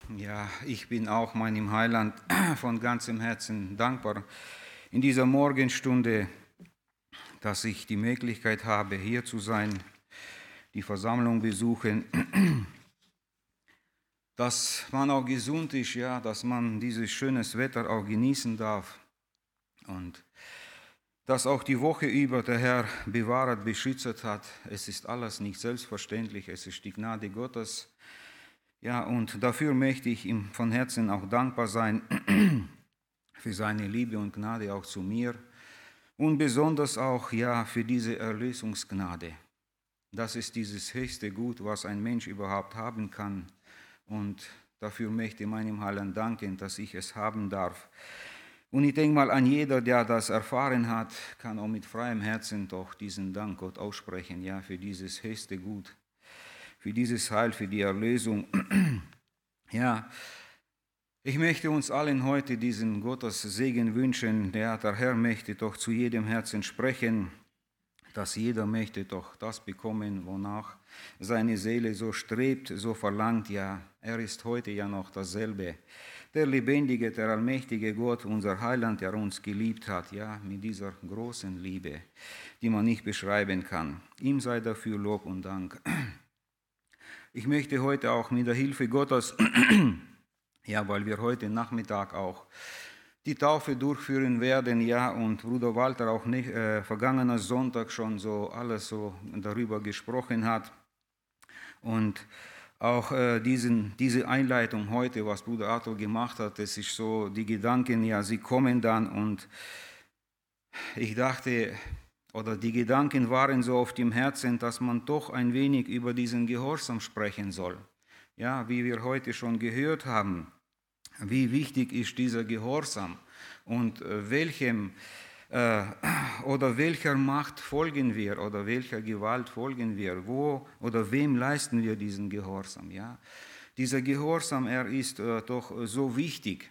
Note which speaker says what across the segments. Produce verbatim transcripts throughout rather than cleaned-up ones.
Speaker 1: Ja, ich bin auch meinem Heiland von ganzem Herzen dankbar in dieser Morgenstunde, dass ich die Möglichkeit habe, hier zu sein, die Versammlung besuchen, dass man auch gesund ist, ja, dass man dieses schönes Wetter auch genießen darf und dass auch die Woche über der Herr bewahrt, beschützt hat. Es ist alles nicht selbstverständlich, es ist die Gnade Gottes. Ja, und dafür möchte ich ihm von Herzen auch dankbar sein, für seine Liebe und Gnade auch zu mir und besonders auch ja für diese Erlösungsgnade. Das ist dieses höchste Gut, was ein Mensch überhaupt haben kann. Und dafür möchte ich meinem Heiland danken, dass ich es haben darf. Und ich denke mal, an jeder, der das erfahren hat, kann auch mit freiem Herzen doch diesen Dank Gott aussprechen, ja, für dieses höchste Gut, für dieses Heil, für die Erlösung. Ja, ich möchte uns allen heute diesen Gottes Segen wünschen. Ja, der Herr möchte doch zu jedem Herzen sprechen, dass jeder möchte doch das bekommen, wonach seine Seele so strebt, so verlangt. Ja, er ist heute ja noch dasselbe. Der lebendige, der allmächtige Gott, unser Heiland, der uns geliebt hat, ja, mit dieser großen Liebe, die man nicht beschreiben kann. Ihm sei dafür Lob und Dank. Ich möchte heute auch mit der Hilfe Gottes, ja, weil wir heute Nachmittag auch die Taufe durchführen werden, ja, und Bruder Walter auch nicht, äh, vergangener Sonntag schon so alles so darüber gesprochen hat. Und auch äh, diesen, diese Einleitung heute, was Bruder Arthur gemacht hat, das ist so, die Gedanken, ja, sie kommen dann und ich dachte, oder die Gedanken waren so auf dem Herzen, dass man doch ein wenig über diesen Gehorsam sprechen soll. Ja, wie wir heute schon gehört haben, wie wichtig ist dieser Gehorsam und äh, welchem äh, oder welcher Macht folgen wir oder welcher Gewalt folgen wir, wo oder wem leisten wir diesen Gehorsam. Ja? Dieser Gehorsam, er ist äh, doch so wichtig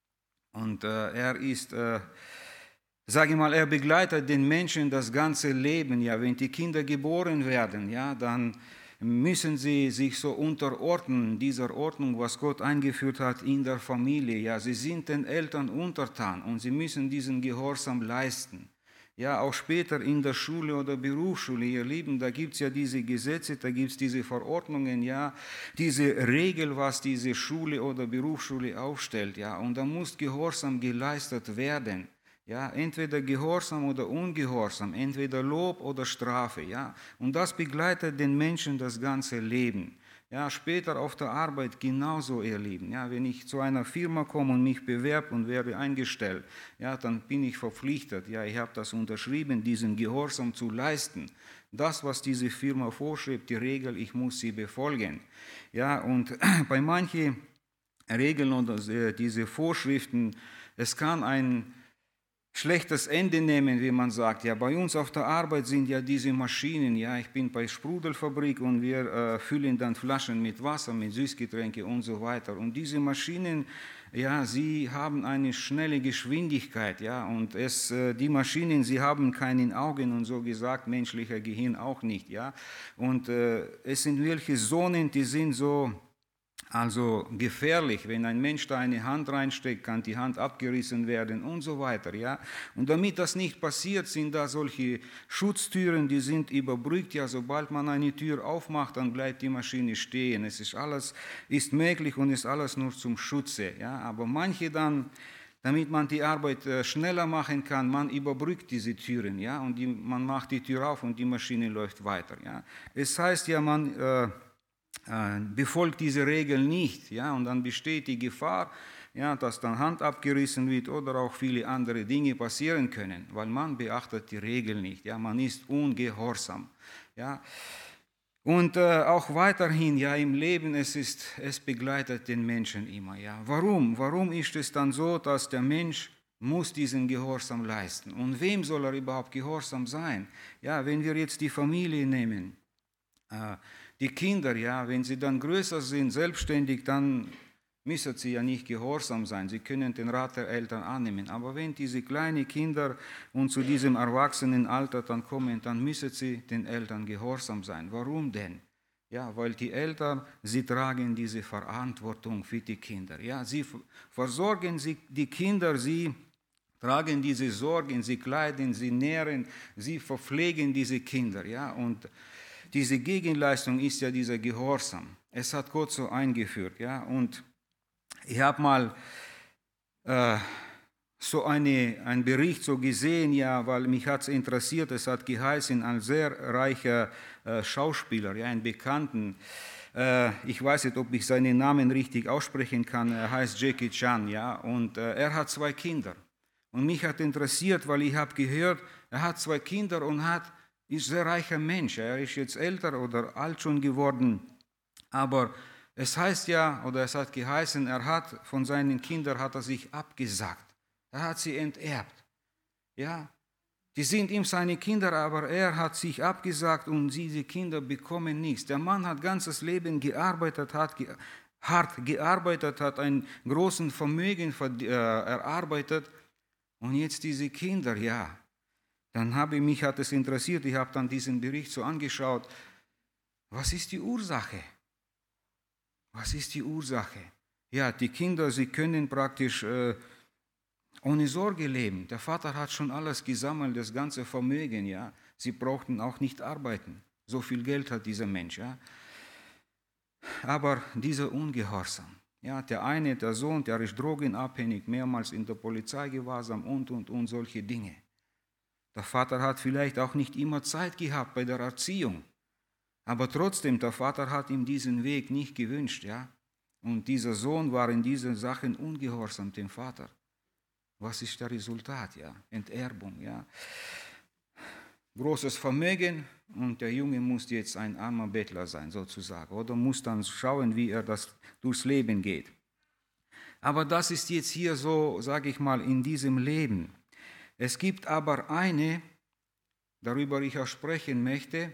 Speaker 1: und äh, er ist... Äh, Sage ich mal, er begleitet den Menschen das ganze Leben. Ja, wenn die Kinder geboren werden, ja, dann müssen sie sich so unterordnen, dieser Ordnung, was Gott eingeführt hat in der Familie. Ja, sie sind den Eltern untertan und sie müssen diesen Gehorsam leisten. Ja, auch später in der Schule oder Berufsschule, ihr Lieben, da gibt es ja diese Gesetze, da gibt es diese Verordnungen, ja, diese Regel, was diese Schule oder Berufsschule aufstellt, ja, und da muss Gehorsam geleistet werden. Ja, entweder Gehorsam oder Ungehorsam, entweder Lob oder Strafe, ja. Und das begleitet den Menschen das ganze Leben. Ja, später auf der Arbeit genauso, ihr Lieben. Ja, wenn ich zu einer Firma komme und mich bewerbe und werde eingestellt, ja, dann bin ich verpflichtet, ja, ich habe das unterschrieben, diesen Gehorsam zu leisten. Das, was diese Firma vorschreibt, die Regel, ich muss sie befolgen. Ja, und bei manchen Regeln oder diese Vorschriften, es kann ein schlechtes Ende nehmen, wie man sagt. Ja, bei uns auf der Arbeit sind ja diese Maschinen. Ja, ich bin bei Sprudelfabrik und wir äh, füllen dann Flaschen mit Wasser, mit Süßgetränke und so weiter. Und diese Maschinen, ja, sie haben eine schnelle Geschwindigkeit. Ja, und es, äh, die Maschinen, sie haben keine Augen und so gesagt menschlicher Gehirn auch nicht. Ja, und äh, es sind welche Zonen, die sind so also gefährlich, wenn ein Mensch da eine Hand reinsteckt, kann die Hand abgerissen werden und so weiter. Ja? Und damit das nicht passiert, sind da solche Schutztüren, die sind überbrückt. Ja, sobald man eine Tür aufmacht, dann bleibt die Maschine stehen. Es ist alles ist möglich und ist alles nur zum Schutze. Ja? Aber manche dann, damit man die Arbeit äh, schneller machen kann, man überbrückt diese Türen. Ja? Und die, man macht die Tür auf und die Maschine läuft weiter. Ja? Es heißt ja, man... Äh, befolgt diese Regeln nicht, ja, und dann besteht die Gefahr, ja, dass dann Hand abgerissen wird oder auch viele andere Dinge passieren können, weil man beachtet die Regeln nicht, ja, man ist ungehorsam, ja. Und äh, auch weiterhin, ja, im Leben, es ist, es begleitet den Menschen immer, ja. Warum? Warum ist es dann so, dass der Mensch muss diesen Gehorsam leisten? Und wem soll er überhaupt gehorsam sein? Ja, wenn wir jetzt die Familie nehmen, äh, die Kinder, ja, wenn sie dann größer sind, selbstständig, dann müssen sie ja nicht gehorsam sein. Sie können den Rat der Eltern annehmen. Aber wenn diese kleinen Kinder und zu diesem Erwachsenenalter dann kommen, dann müssen sie den Eltern gehorsam sein. Warum denn? Ja, weil die Eltern, sie tragen diese Verantwortung für die Kinder. Ja, sie versorgen sie, die Kinder, sie tragen diese Sorgen, sie kleiden, sie nähren, sie verpflegen diese Kinder. Ja, und diese Gegenleistung ist ja dieser Gehorsam. Es hat Gott so eingeführt. Ja, und ich habe mal äh, so eine, einen Bericht so gesehen, ja, weil mich hat es interessiert. Es hat geheißen, ein sehr reicher äh, Schauspieler, ja, einen Bekannten. Äh, ich weiß nicht, ob ich seinen Namen richtig aussprechen kann. Er heißt Jackie Chan, ja, und äh, er hat zwei Kinder. Und mich hat interessiert, weil ich habe gehört, er hat zwei Kinder und hat, ist ein sehr reicher Mensch. Er ist jetzt älter oder alt schon geworden, aber es heißt ja, oder es hat geheißen, er hat von seinen Kindern hat er sich abgesagt. Er hat sie enterbt. Ja, die sind ihm seine Kinder, aber er hat sich abgesagt und diese Kinder bekommen nichts. Der Mann hat ganzes Leben gearbeitet, hat ge hart gearbeitet, hat ein großes Vermögen äh, erarbeitet und jetzt diese Kinder, ja. Dann habe ich mich, hat es interessiert, ich habe dann diesen Bericht so angeschaut. Was ist die Ursache? Was ist die Ursache? Ja, die Kinder, sie können praktisch äh, ohne Sorge leben. Der Vater hat schon alles gesammelt, das ganze Vermögen, ja. Sie brauchten auch nicht arbeiten. So viel Geld hat dieser Mensch, ja. Aber dieser Ungehorsam, ja, der eine, der Sohn, der ist drogenabhängig, mehrmals in der Polizei gewahrsam und, und, und solche Dinge. Der Vater hat vielleicht auch nicht immer Zeit gehabt bei der Erziehung. Aber trotzdem, der Vater hat ihm diesen Weg nicht gewünscht, ja. Und dieser Sohn war in diesen Sachen ungehorsam dem Vater. Was ist das Resultat? Ja? Enterbung. Ja? Großes Vermögen und der Junge muss jetzt ein armer Bettler sein, sozusagen. Oder muss dann schauen, wie er das durchs Leben geht. Aber das ist jetzt hier so, sage ich mal, in diesem Leben. Es gibt aber eine, darüber ich auch sprechen möchte,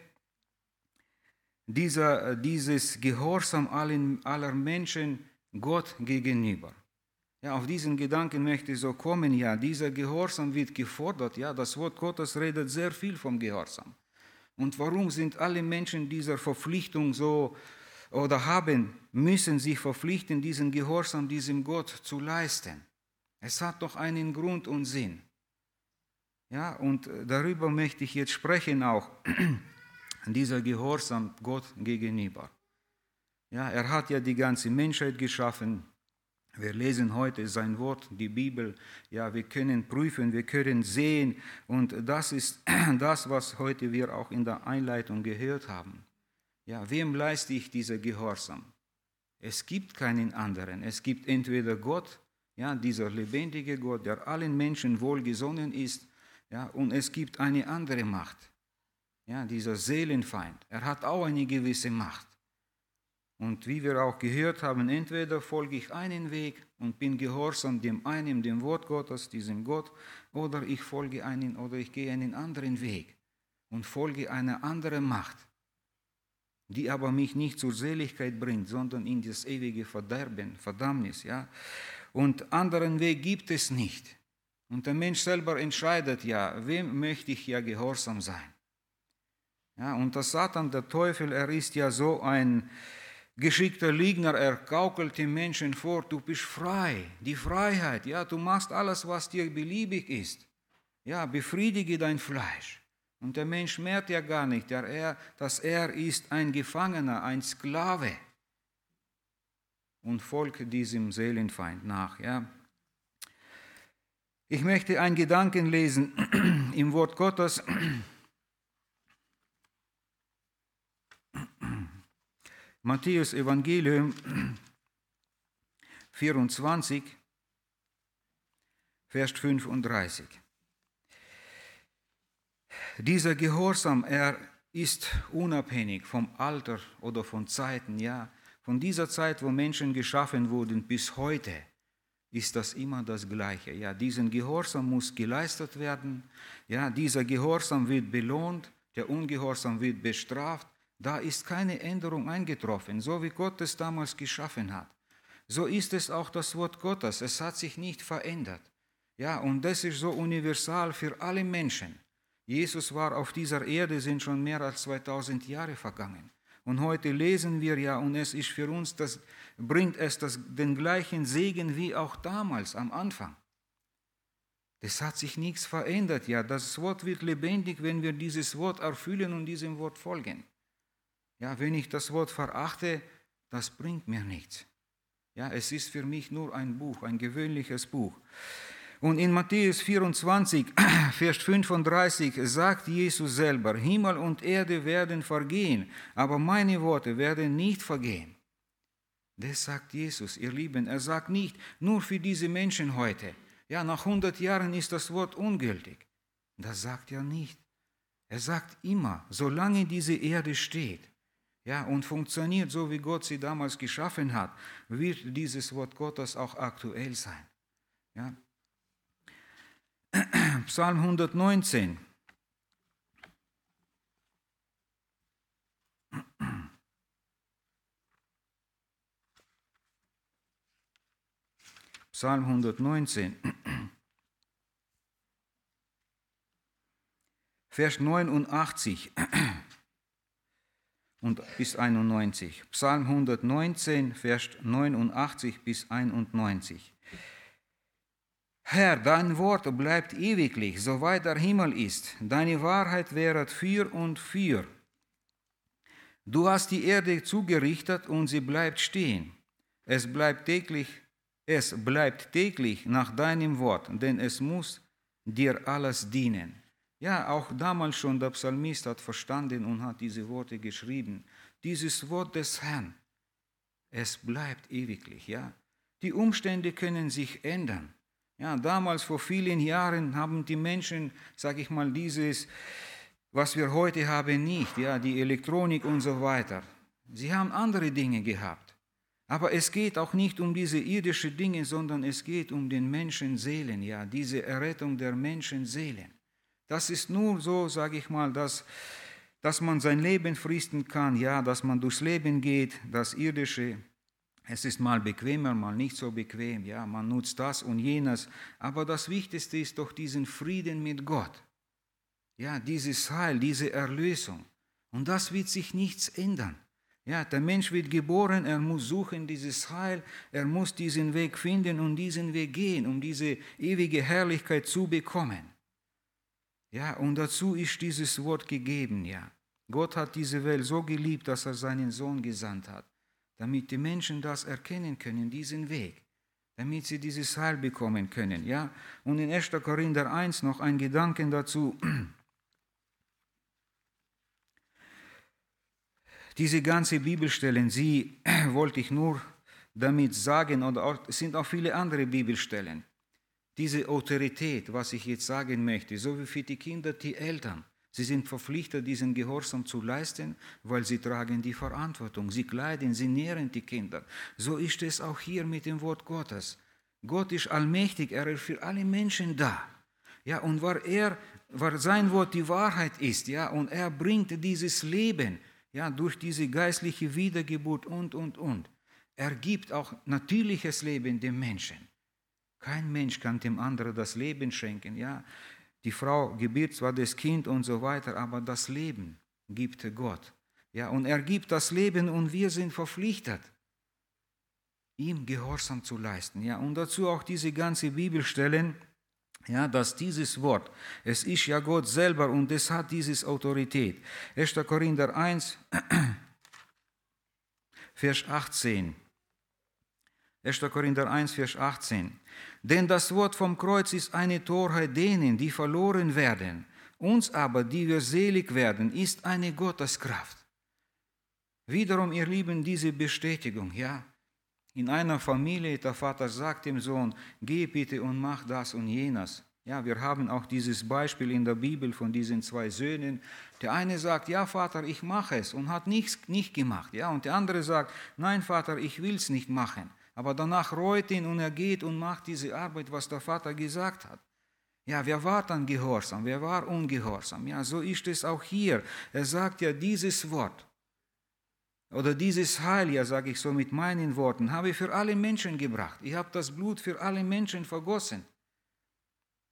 Speaker 1: dieser, dieses Gehorsam allen, aller Menschen Gott gegenüber. Ja, auf diesen Gedanken möchte ich so kommen, ja, dieser Gehorsam wird gefordert, ja, das Wort Gottes redet sehr viel vom Gehorsam. Und warum sind alle Menschen dieser Verpflichtung so, oder haben, müssen sich verpflichten, diesen Gehorsam diesem Gott zu leisten? Es hat doch einen Grund und Sinn. Ja, und darüber möchte ich jetzt sprechen auch, dieser Gehorsam Gott gegenüber. Ja, er hat ja die ganze Menschheit geschaffen. Wir lesen heute sein Wort, die Bibel. Ja, wir können prüfen, wir können sehen. Und das ist das, was heute wir auch in der Einleitung gehört haben. Ja, wem leiste ich dieser Gehorsam? Es gibt keinen anderen. Es gibt entweder Gott, ja, dieser lebendige Gott, der allen Menschen wohlgesonnen ist, ja, und es gibt eine andere Macht. Ja, dieser Seelenfeind. Er hat auch eine gewisse Macht. Und wie wir auch gehört haben, entweder folge ich einen Weg und bin gehorsam dem einen, dem Wort Gottes, diesem Gott, oder ich folge einen oder ich gehe einen anderen Weg und folge einer anderen Macht, die aber mich nicht zur Seligkeit bringt, sondern in das ewige Verderben, Verdammnis. Ja? Und anderen Weg gibt es nicht. Und der Mensch selber entscheidet ja, wem möchte ich ja gehorsam sein. Ja, und der Satan, der Teufel, er ist ja so ein geschickter Lügner, er gaukelt den Menschen vor, du bist frei, die Freiheit, ja, du machst alles, was dir beliebig ist. Ja, befriedige dein Fleisch. Und der Mensch merkt ja gar nicht, dass er ist ein Gefangener, ein Sklave und folgt diesem Seelenfeind nach. Ja. Ich möchte einen Gedanken lesen im Wort Gottes. Matthäus Evangelium vierundzwanzig, Vers fünfunddreißig. Dieser Gehorsam, er ist unabhängig vom Alter oder von Zeiten, ja. Von dieser Zeit, wo Menschen geschaffen wurden, bis heute ist das immer das Gleiche. Ja, diesen Gehorsam muss geleistet werden. Ja, dieser Gehorsam wird belohnt, der Ungehorsam wird bestraft. Da ist keine Änderung eingetroffen, so wie Gott es damals geschaffen hat. So ist es auch das Wort Gottes. Es hat sich nicht verändert. Ja, und das ist so universal für alle Menschen. Jesus war auf dieser Erde, sind schon mehr als zweitausend Jahre vergangen. Und heute lesen wir ja, und es ist für uns, das bringt es das, den gleichen Segen wie auch damals am Anfang. Es hat sich nichts verändert. Ja, das Wort wird lebendig, wenn wir dieses Wort erfüllen und diesem Wort folgen. Ja, wenn ich das Wort verachte, das bringt mir nichts. Ja, es ist für mich nur ein Buch, ein gewöhnliches Buch. Und in Matthäus vierundzwanzig, Vers fünfunddreißig sagt Jesus selber, Himmel und Erde werden vergehen, aber meine Worte werden nicht vergehen. Das sagt Jesus, ihr Lieben. Er sagt nicht nur für diese Menschen heute. Ja, nach hundert Jahren ist das Wort ungültig. Das sagt er nicht. Er sagt immer, solange diese Erde steht, ja, und funktioniert so, wie Gott sie damals geschaffen hat, wird dieses Wort Gottes auch aktuell sein. Ja. Psalm hundertneunzehn. Psalm hundertneunzehn. Vers neunundachtzig und bis einundneunzig. Psalm hundertneunzehn, Vers neunundachtzig bis einundneunzig. Herr, dein Wort bleibt ewiglich, soweit der Himmel ist. Deine Wahrheit währet für und für. Du hast die Erde zugerichtet und sie bleibt stehen. Es bleibt täglich, es bleibt täglich nach deinem Wort, denn es muss dir alles dienen. Ja, auch damals schon der Psalmist hat verstanden und hat diese Worte geschrieben. Dieses Wort des Herrn, es bleibt ewiglich. Ja, die Umstände können sich ändern. Ja, damals vor vielen Jahren haben die Menschen, sage ich mal, dieses, was wir heute haben, nicht. Ja, die Elektronik und so weiter. Sie haben andere Dinge gehabt. Aber es geht auch nicht um diese irdischen Dinge, sondern es geht um den Menschenseelen. Ja, diese Errettung der Menschenseelen. Das ist nur so, sage ich mal, dass, dass man sein Leben fristen kann, ja, dass man durchs Leben geht, das Irdische. Es ist mal bequemer, mal nicht so bequem, ja, man nutzt das und jenes. Aber das Wichtigste ist doch diesen Frieden mit Gott. Ja, dieses Heil, diese Erlösung. Und das wird sich nichts ändern. Ja, der Mensch wird geboren, er muss suchen dieses Heil, er muss diesen Weg finden und diesen Weg gehen, um diese ewige Herrlichkeit zu bekommen. Ja, und dazu ist dieses Wort gegeben, ja. Gott hat diese Welt so geliebt, dass er seinen Sohn gesandt hat, damit die Menschen das erkennen können, diesen Weg, damit sie dieses Heil bekommen können, ja. Und in erster Korinther eins noch ein Gedanken dazu. Diese ganze Bibelstellen, sie wollte ich nur damit sagen, und auch, es sind auch viele andere Bibelstellen. Diese Autorität, was ich jetzt sagen möchte, so wie für die Kinder, die Eltern, sie sind verpflichtet, diesen Gehorsam zu leisten, weil sie tragen die Verantwortung, sie kleiden, sie nähren die Kinder. So ist es auch hier mit dem Wort Gottes. Gott ist allmächtig, er ist für alle Menschen da. Ja, und weil er, weil sein Wort die Wahrheit ist, ja, und er bringt dieses Leben, ja, durch diese geistliche Wiedergeburt und, und, und. Er gibt auch natürliches Leben dem Menschen. Kein Mensch kann dem anderen das Leben schenken. Ja, die Frau gebiert zwar das Kind und so weiter, aber das Leben gibt Gott. Ja, und er gibt das Leben und wir sind verpflichtet, ihm Gehorsam zu leisten. Ja, und dazu auch diese ganze Bibelstellen, ja, dass dieses Wort, es ist ja Gott selber und es hat diese Autorität. erster Korinther eins, Vers achtzehn. erster Korinther eins, Vers achtzehn. Denn das Wort vom Kreuz ist eine Torheit denen, die verloren werden. Uns aber, die wir selig werden, ist eine Gotteskraft. Wiederum, ihr Lieben, diese Bestätigung, ja. In einer Familie, der Vater sagt dem Sohn, geh bitte und mach das und jenes. Ja, wir haben auch dieses Beispiel in der Bibel von diesen zwei Söhnen. Der eine sagt, ja Vater, ich mache es und hat nichts nicht gemacht. Ja, und der andere sagt, nein Vater, ich will es nicht machen. Aber danach reut ihn und er geht und macht diese Arbeit, was der Vater gesagt hat. Ja, wer war dann gehorsam, wer war ungehorsam? Ja, so ist es auch hier. Er sagt ja, dieses Wort oder dieses Heil, ja, sage ich so mit meinen Worten, habe ich für alle Menschen gebracht. Ich habe das Blut für alle Menschen vergossen.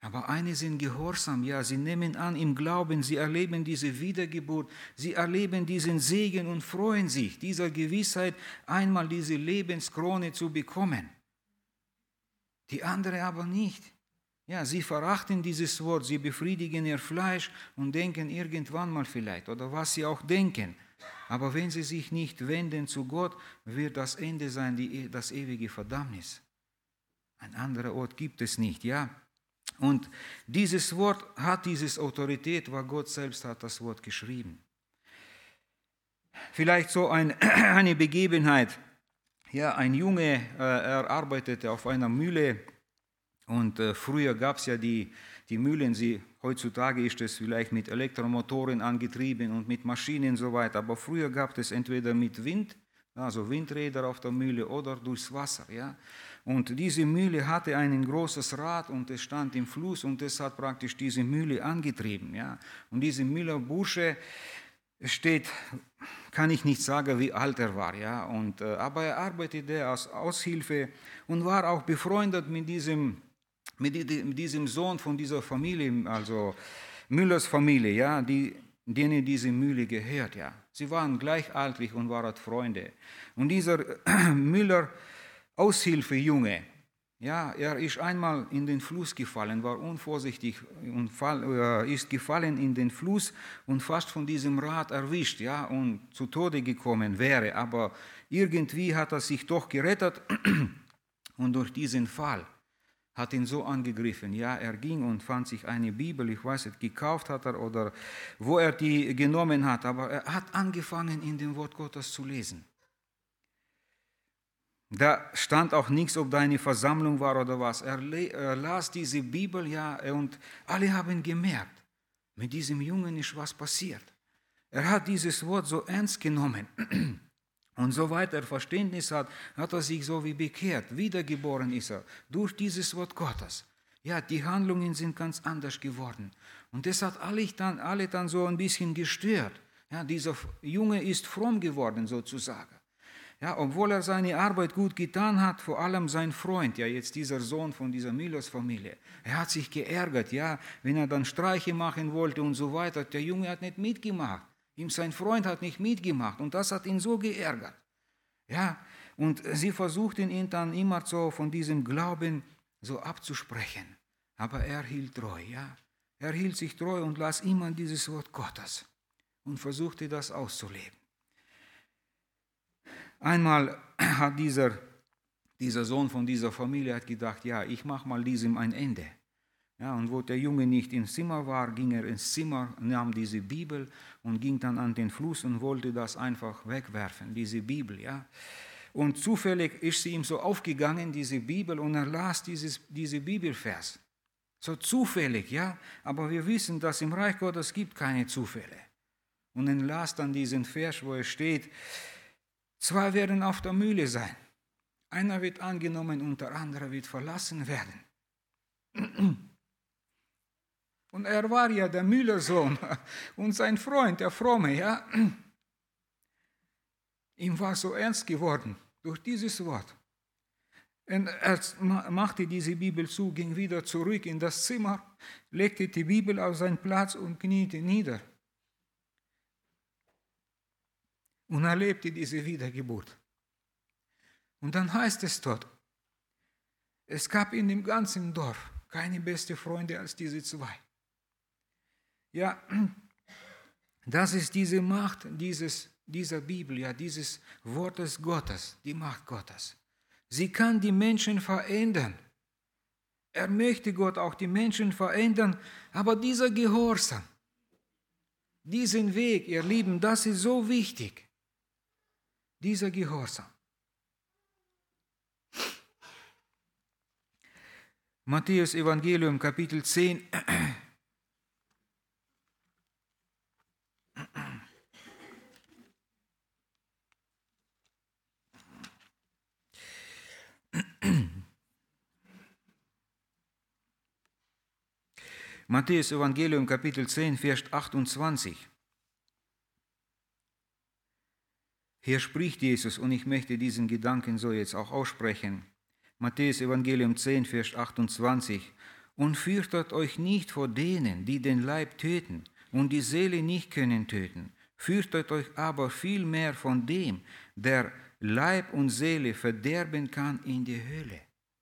Speaker 1: Aber eine sind gehorsam, ja, sie nehmen an im Glauben, sie erleben diese Wiedergeburt, sie erleben diesen Segen und freuen sich, dieser Gewissheit, einmal diese Lebenskrone zu bekommen. Die andere aber nicht. Ja, sie verachten dieses Wort, sie befriedigen ihr Fleisch und denken irgendwann mal vielleicht, oder was sie auch denken. Aber wenn sie sich nicht wenden zu Gott, wird das Ende sein, die, das ewige Verdammnis. Ein anderer Ort gibt es nicht, ja. Und dieses Wort hat diese Autorität, weil Gott selbst hat das Wort geschrieben. Vielleicht so ein, eine Begebenheit. Ja, ein Junge, äh, er arbeitete auf einer Mühle und äh, früher gab es ja die, die Mühlen, sie, heutzutage ist es vielleicht mit Elektromotoren angetrieben und mit Maschinen und so weiter, aber früher gab es entweder mit Wind, also Windräder auf der Mühle oder durchs Wasser, ja. Und diese Mühle hatte ein großes Rad und es stand im Fluss und es hat praktisch diese Mühle angetrieben. Ja. Und dieser Müllerbursche steht, kann ich nicht sagen, wie alt er war. Ja. Und, äh, aber er arbeitete als Aushilfe und war auch befreundet mit diesem, mit diesem Sohn von dieser Familie, also Müllers Familie, ja, die, denen diese Mühle gehört. Ja. Sie waren gleichaltrig und waren Freunde. Und dieser Müller Aushilfejunge, ja, er ist einmal in den Fluss gefallen, war unvorsichtig und fall, äh, ist gefallen in den Fluss und fast von diesem Rad erwischt, ja, und zu Tode gekommen wäre. Aber irgendwie hat er sich doch gerettet und durch diesen Fall hat ihn so angegriffen. Ja, er ging und fand sich eine Bibel, ich weiß nicht, gekauft hat er oder wo er die genommen hat, aber er hat angefangen, in dem Wort Gottes zu lesen. Da stand auch nichts, ob da eine Versammlung war oder was. Er, er las diese Bibel, ja, und alle haben gemerkt, mit diesem Jungen ist was passiert. Er hat dieses Wort so ernst genommen. Und soweit er Verständnis hat, hat er sich so wie bekehrt. Wiedergeboren ist er durch dieses Wort Gottes. Ja, die Handlungen sind ganz anders geworden. Und das hat alle dann, alle dann so ein bisschen gestört. Ja, dieser Junge ist fromm geworden sozusagen. Ja, obwohl er seine Arbeit gut getan hat, vor allem sein Freund, ja jetzt dieser Sohn von dieser Müllers-Familie, er hat sich geärgert, ja, wenn er dann Streiche machen wollte und so weiter. Der Junge hat nicht mitgemacht, ihm sein Freund hat nicht mitgemacht und das hat ihn so geärgert. Ja, und sie versuchten ihn dann immer so von diesem Glauben so abzusprechen, aber er hielt treu, ja, er hielt sich treu und las immer dieses Wort Gottes und versuchte das auszuleben. Einmal hat dieser, dieser Sohn von dieser Familie hat gedacht, ja, ich mache mal diesem ein Ende. Ja, und wo der Junge nicht im Zimmer war, ging er ins Zimmer, nahm diese Bibel und ging dann an den Fluss und wollte das einfach wegwerfen, diese Bibel. Ja. Und zufällig ist sie ihm so aufgegangen, diese Bibel, und er las dieses, diese Bibelvers. So zufällig, ja, aber wir wissen, dass im Reich Gottes gibt keine Zufälle. Und er las dann diesen Vers, wo es steht, zwei werden auf der Mühle sein. Einer wird angenommen und der andere wird verlassen werden. Und er war ja der Müllersohn und sein Freund, der Fromme, ja. Ihm war so ernst geworden durch dieses Wort. Und er machte diese Bibel zu, ging wieder zurück in das Zimmer, legte die Bibel auf seinen Platz und kniete nieder. Und erlebte diese Wiedergeburt. Und dann heißt es dort, es gab in dem ganzen Dorf keine beste Freunde als diese zwei. Ja, das ist diese Macht dieses, dieser Bibel, ja, dieses Wortes Gottes, die Macht Gottes. Sie kann die Menschen verändern. Er möchte Gott auch die Menschen verändern, aber dieser Gehorsam, diesen Weg, ihr Lieben, das ist so wichtig. Dieser Gehorsam. Matthäus Evangelium Kapitel zehn. Matthäus Evangelium Kapitel zehn, Vers achtundzwanzig. Hier spricht Jesus und ich möchte diesen Gedanken so jetzt auch aussprechen. Matthäus Evangelium zehn, Vers achtundzwanzig. und fürchtet euch nicht vor denen, die den Leib töten und die Seele nicht können töten. Fürchtet euch aber vielmehr von dem, der Leib und Seele verderben kann in die Hölle.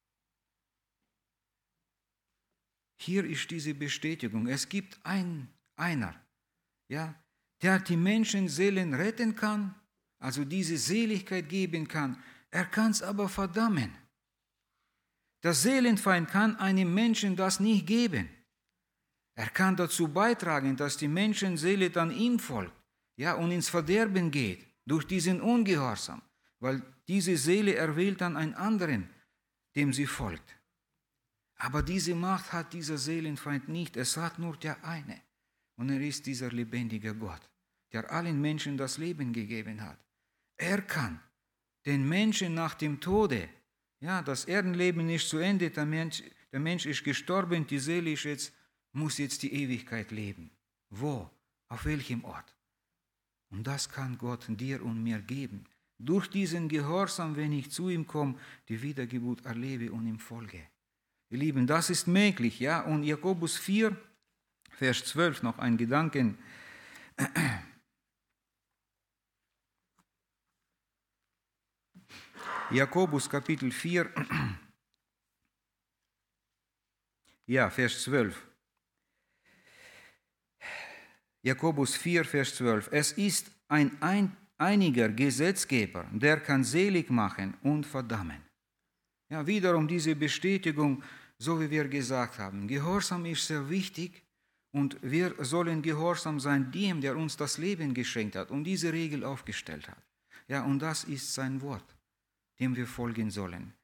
Speaker 1: Hier ist diese Bestätigung. Es gibt ein, einer, ja, der die Menschenseelen retten kann, also diese Seligkeit geben kann. Er kann es aber verdammen. Der Seelenfeind kann einem Menschen das nicht geben. Er kann dazu beitragen, dass die Menschenseele dann ihm folgt, ja, und ins Verderben geht, durch diesen Ungehorsam, weil diese Seele erwählt dann einen anderen, dem sie folgt. Aber diese Macht hat dieser Seelenfeind nicht, es hat nur der eine. Und er ist dieser lebendige Gott, der allen Menschen das Leben gegeben hat. Er kann den Menschen nach dem Tode, ja, das Erdenleben ist zu Ende, der Mensch, der Mensch ist gestorben, die Seele ist jetzt, muss jetzt die Ewigkeit leben. Wo? Auf welchem Ort? Und das kann Gott dir und mir geben. Durch diesen Gehorsam, wenn ich zu ihm komme, die Wiedergeburt erlebe und ihm folge. Ihr Lieben, das ist möglich, ja. Und Jakobus vier, Vers zwölf, noch ein Gedanken. Jakobus Kapitel vier, ja, Vers zwölf. Jakobus vier, Vers zwölf. Es ist ein, ein einiger Gesetzgeber, der kann selig machen und verdammen. Ja, wiederum diese Bestätigung, so wie wir gesagt haben. Gehorsam ist sehr wichtig und wir sollen gehorsam sein dem, der uns das Leben geschenkt hat und diese Regel aufgestellt hat. Ja, und das ist sein Wort, dem wir folgen sollen.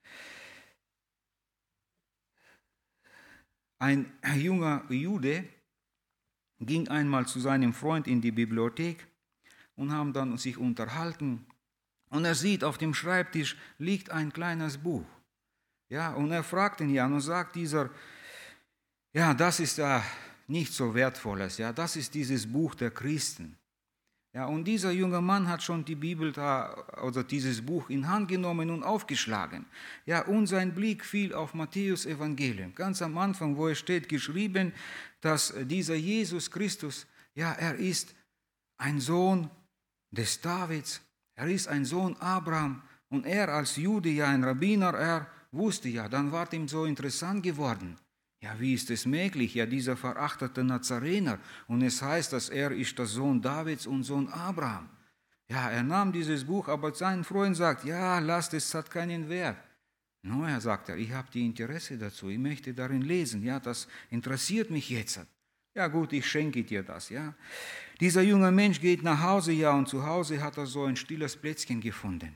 Speaker 1: Ein junger Jude ging einmal zu seinem Freund in die Bibliothek und haben dann sich unterhalten. Und er sieht, auf dem Schreibtisch liegt ein kleines Buch. Ja, und er fragt ihn ja und sagt dieser, ja, das ist ja nicht so wertvolles, ja, das ist dieses Buch der Christen. Ja, und dieser junge Mann hat schon die Bibel da, oder dieses Buch in Hand genommen und aufgeschlagen. Ja, und sein Blick fiel auf Matthäus Evangelium. Ganz am Anfang, wo es steht, geschrieben, dass dieser Jesus Christus, ja, er ist ein Sohn des Davids, er ist ein Sohn Abraham und er als Jude, ja, ein Rabbiner, er wusste ja, dann war ihm so interessant geworden. Ja, wie ist es möglich? Ja, dieser verachtete Nazarener. Und es heißt, dass er ist der Sohn Davids und Sohn Abraham. Ja, er nahm dieses Buch, aber sein Freund sagt, ja, lasst es, hat keinen Wert. No, er sagt, ich habe die Interesse dazu, ich möchte darin lesen. Ja, das interessiert mich jetzt. Ja gut, ich schenke dir das. Ja. Dieser junge Mensch geht nach Hause, ja, und zu Hause hat er so ein stilles Plätzchen gefunden.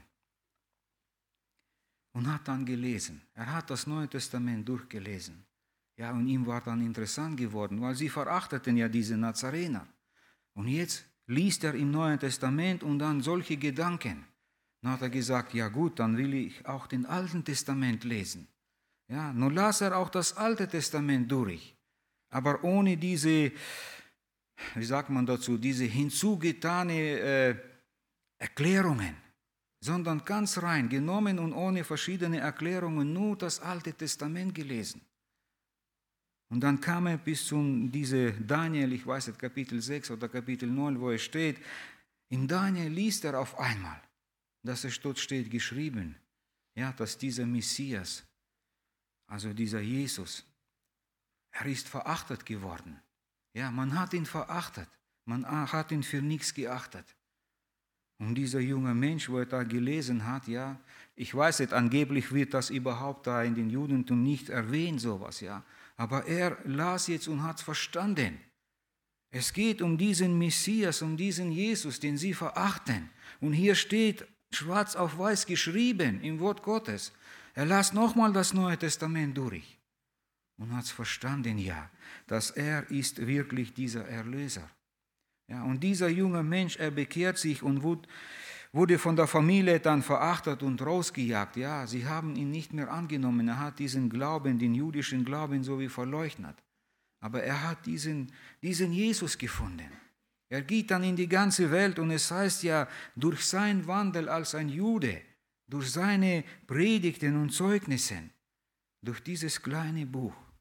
Speaker 1: Und hat dann gelesen. Er hat das Neue Testament durchgelesen. Ja, und ihm war dann interessant geworden, weil sie verachteten ja diese Nazarener. Und jetzt liest er im Neuen Testament und dann solche Gedanken. Dann hat er gesagt, ja gut, dann will ich auch den Alten Testament lesen. Ja, nun las er auch das Alte Testament durch. Aber ohne diese, wie sagt man dazu, diese hinzugetane äh, Erklärungen. Sondern ganz rein, genommen und ohne verschiedene Erklärungen, nur das Alte Testament gelesen. Und dann kam er bis zu diese Daniel, ich weiß nicht, Kapitel sechs oder Kapitel neun, wo es steht, in Daniel liest er auf einmal, dass es dort steht geschrieben, ja, dass dieser Messias, also dieser Jesus, er ist verachtet geworden. Ja, man hat ihn verachtet, man hat ihn für nichts geachtet. Und dieser junge Mensch, wo er da gelesen hat, ja, ich weiß nicht, angeblich wird das überhaupt da in den Judentum nicht erwähnt, sowas, ja. Aber er las jetzt und hat es verstanden. Es geht um diesen Messias, um diesen Jesus, den sie verachten. Und hier steht schwarz auf weiß geschrieben im Wort Gottes. Er las nochmal das Neue Testament durch und hat es verstanden, ja, dass er ist wirklich dieser Erlöser. Ja, und dieser junge Mensch, er bekehrt sich und wurde von der Familie dann verachtet und rausgejagt. Ja, sie haben ihn nicht mehr angenommen. Er hat diesen Glauben, den jüdischen Glauben, so wie verleugnet. Aber er hat diesen, diesen Jesus gefunden. Er geht dann in die ganze Welt und es heißt ja, durch seinen Wandel als ein Jude, durch seine Predigten und Zeugnisse, durch dieses kleine Buch,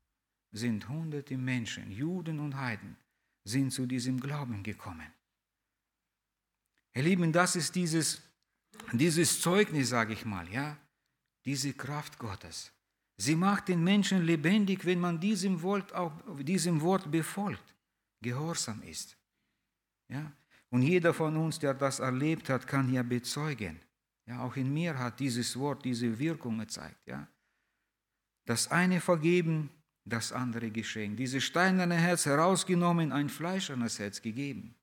Speaker 1: sind hunderte Menschen, Juden und Heiden, sind zu diesem Glauben gekommen. Ihr Lieben, das ist dieses, dieses Zeugnis, sage ich mal, ja, diese Kraft Gottes. Sie macht den Menschen lebendig, wenn man diesem Wort, auch, diesem Wort befolgt, gehorsam ist. Ja? Und jeder von uns, der das erlebt hat, kann ja bezeugen. Ja, auch in mir hat dieses Wort diese Wirkung gezeigt. Ja? Das eine vergeben, das andere geschenkt. Dieses steinerne Herz herausgenommen, ein fleischernes Herz gegeben.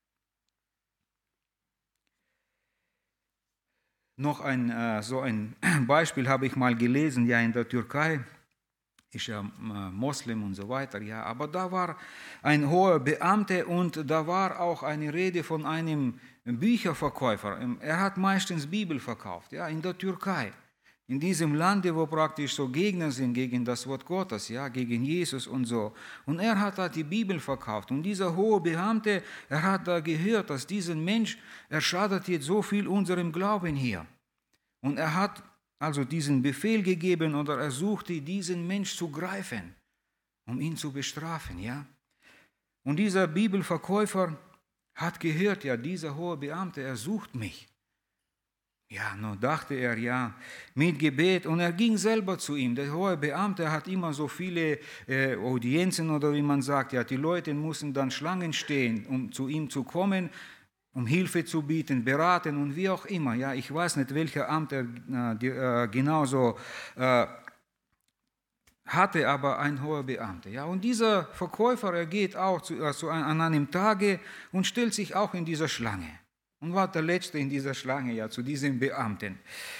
Speaker 1: Noch ein, äh, so ein Beispiel habe ich mal gelesen, ja, in der Türkei, ist ja äh, Moslem und so weiter, ja, aber da war ein hoher Beamter und da war auch eine Rede von einem Bücherverkäufer. Er hat meistens Bibel verkauft, ja, in der Türkei, in diesem Lande, wo praktisch so Gegner sind gegen das Wort Gottes, ja, gegen Jesus und so. Und er hat da die Bibel verkauft. Und dieser hohe Beamte, er hat da gehört, dass dieser Mensch, er schadet jetzt so viel unserem Glauben hier. Und er hat also diesen Befehl gegeben oder er suchte, diesen Mensch zu greifen, um ihn zu bestrafen, ja. Und dieser Bibelverkäufer hat gehört, ja, dieser hohe Beamte, er sucht mich. Ja, nun dachte er, ja, mit Gebet, und er ging selber zu ihm. Der hohe Beamte hat immer so viele äh, Audienzen oder wie man sagt, ja, die Leute mussten dann Schlangen stehen, um zu ihm zu kommen, um Hilfe zu bieten, beraten und wie auch immer. Ja, ich weiß nicht, welcher Amt er äh, die, äh, genauso äh, hatte, aber ein hoher Beamter. Ja, und dieser Verkäufer, er geht auch zu, also an einem Tage und stellt sich auch in dieser Schlange. Und war der Letzte in dieser Schlange, ja, zu diesem Beamten.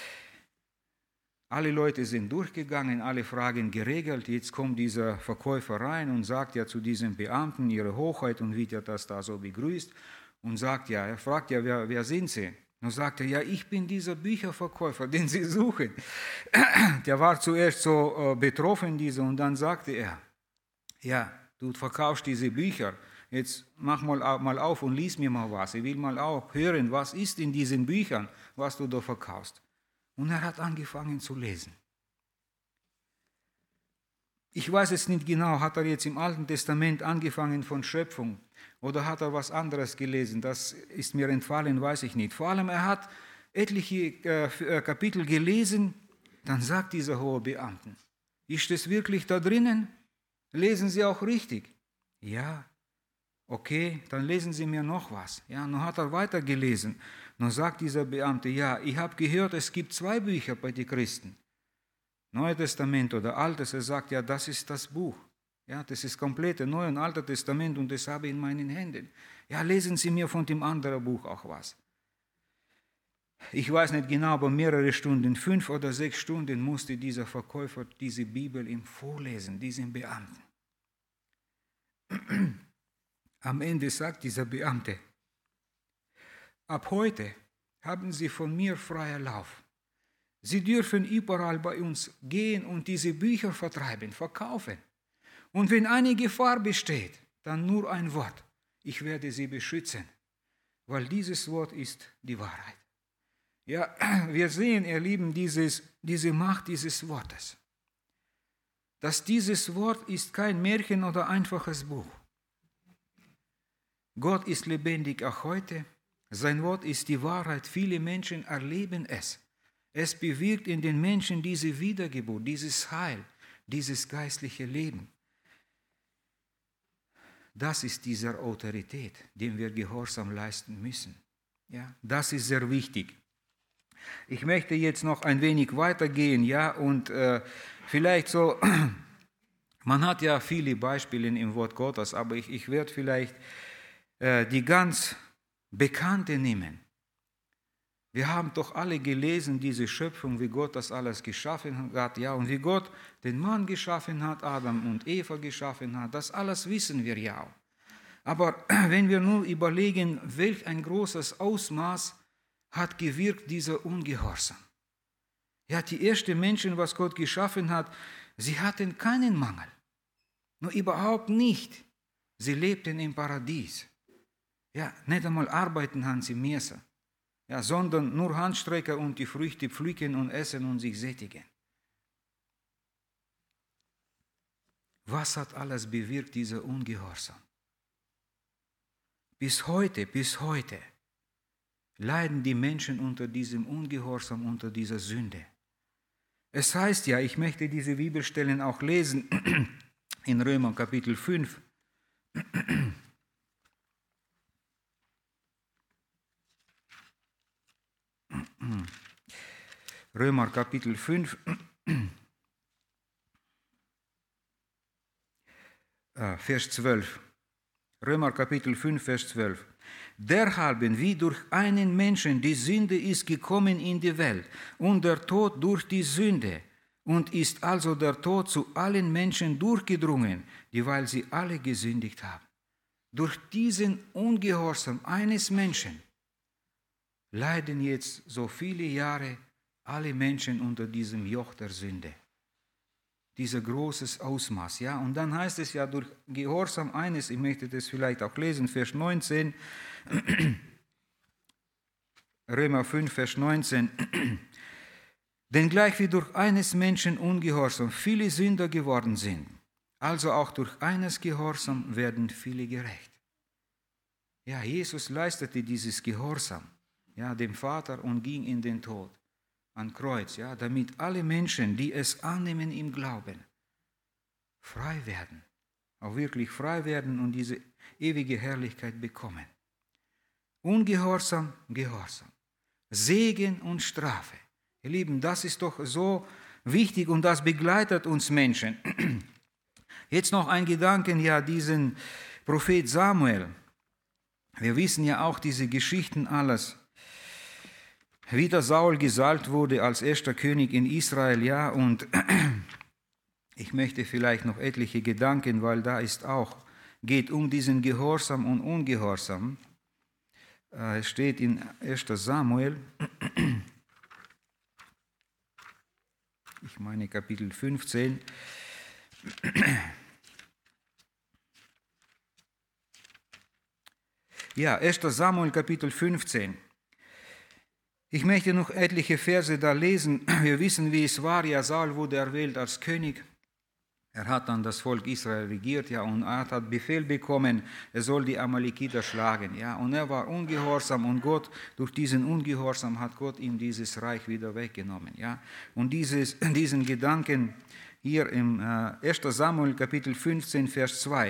Speaker 1: Alle Leute sind durchgegangen, alle Fragen geregelt. Jetzt kommt dieser Verkäufer rein und sagt ja zu diesem Beamten, Ihre Hochheit, und wie er das da so begrüßt. Und sagt ja, er fragt ja, wer, wer sind Sie? Und sagt er, ja, ich bin dieser Bücherverkäufer, den Sie suchen. Der war zuerst so äh, betroffen, dieser, und dann sagte er, ja, du verkaufst diese Bücher. Jetzt mach mal, mal auf und lies mir mal was. Ich will mal auch hören, was ist in diesen Büchern, was du da verkaufst. Und er hat angefangen zu lesen. Ich weiß es nicht genau, hat er jetzt im Alten Testament angefangen von Schöpfung oder hat er was anderes gelesen? Das ist mir entfallen, weiß ich nicht. Vor allem, er hat etliche äh, Kapitel gelesen, dann sagt dieser hohe Beamte, ist es wirklich da drinnen? Lesen Sie auch richtig? Ja. Okay, dann lesen Sie mir noch was. Ja, nun hat er weitergelesen. Nun sagt dieser Beamte, ja, ich habe gehört, es gibt zwei Bücher bei den Christen. Neues Testament oder Altes. Er sagt, ja, das ist das Buch. Ja, das ist komplette Neue und Alte Testament und das habe ich in meinen Händen. Ja, lesen Sie mir von dem anderen Buch auch was. Ich weiß nicht genau, aber mehrere Stunden, fünf oder sechs Stunden musste dieser Verkäufer diese Bibel ihm vorlesen, diesem Beamten. Am Ende sagt dieser Beamte, ab heute haben Sie von mir freien Lauf. Sie dürfen überall bei uns gehen und diese Bücher vertreiben, verkaufen. Und wenn eine Gefahr besteht, dann nur ein Wort. Ich werde Sie beschützen, weil dieses Wort ist die Wahrheit. Ja, wir sehen, ihr Lieben, dieses, diese Macht dieses Wortes. Dass dieses Wort ist kein Märchen oder einfaches Buch. Gott ist lebendig auch heute. Sein Wort ist die Wahrheit. Viele Menschen erleben es. Es bewirkt in den Menschen diese Wiedergeburt, dieses Heil, dieses geistliche Leben. Das ist diese Autorität, dem wir Gehorsam leisten müssen. Ja, das ist sehr wichtig. Ich möchte jetzt noch ein wenig weitergehen, ja, und äh, vielleicht so, man hat ja viele Beispiele im Wort Gottes, aber ich, ich werde vielleicht äh, die ganz bekannte nehmen. Wir haben doch alle gelesen, diese Schöpfung, wie Gott das alles geschaffen hat, ja, und wie Gott den Mann geschaffen hat, Adam und Eva geschaffen hat, das alles wissen wir ja auch. Aber wenn wir nur überlegen, welch ein großes Ausmaß hat gewirkt dieser Ungehorsam. Ja, die ersten Menschen, was Gott geschaffen hat, sie hatten keinen Mangel. Nur überhaupt nicht. Sie lebten im Paradies. Ja, nicht einmal arbeiten haben sie müssen. Ja, sondern nur Handstrecker und die Früchte pflücken und essen und sich sättigen. Was hat alles bewirkt, dieser Ungehorsam? Bis heute, bis heute leiden die Menschen unter diesem Ungehorsam, unter dieser Sünde. Es heißt ja, ich möchte diese Bibelstellen auch lesen, in Römer Kapitel fünf. Römer Kapitel fünf, Vers zwölf. Römer Kapitel fünf, Vers zwölf. Derhalben, wie durch einen Menschen die Sünde ist gekommen in die Welt und der Tod durch die Sünde, und ist also der Tod zu allen Menschen durchgedrungen, dieweil sie alle gesündigt haben. Durch diesen Ungehorsam eines Menschen leiden jetzt so viele Jahre alle Menschen unter diesem Joch der Sünde. Dieser großes Ausmaß, ja. Und dann heißt es ja durch Gehorsam eines, ich möchte das vielleicht auch lesen, Vers neunzehn, Römer fünf, Vers neunzehn, denn gleich wie durch eines Menschen Ungehorsam viele Sünder geworden sind, also auch durch eines Gehorsam werden viele gerecht. Ja, Jesus leistete dieses Gehorsam, ja, dem Vater und ging in den Tod. An Kreuz, ja, damit alle Menschen, die es annehmen im Glauben, frei werden, auch wirklich frei werden und diese ewige Herrlichkeit bekommen. Ungehorsam, Gehorsam, Segen und Strafe. Ihr Lieben, das ist doch so wichtig und das begleitet uns Menschen. Jetzt noch ein Gedanken, ja, diesen Prophet Samuel. Wir wissen ja auch diese Geschichten alles. Wie der Saul gesalbt wurde als erster König in Israel, ja, und ich möchte vielleicht noch etliche Gedanken, weil da ist auch, geht um diesen Gehorsam und Ungehorsam. Es steht in erster Samuel, ich meine Kapitel fünfzehn, ja, erster Samuel Kapitel fünfzehn. Ich möchte noch etliche Verse da lesen. Wir wissen, wie es war. Ja, Saul wurde erwählt als König. Er hat dann das Volk Israel regiert, ja, und er hat Befehl bekommen, er soll die Amalekiter schlagen, ja, und er war ungehorsam und Gott, durch diesen Ungehorsam hat Gott ihm dieses Reich wieder weggenommen, ja. Und dieses, diesen Gedanken hier im äh, erster Samuel Kapitel fünfzehn, Vers zwei.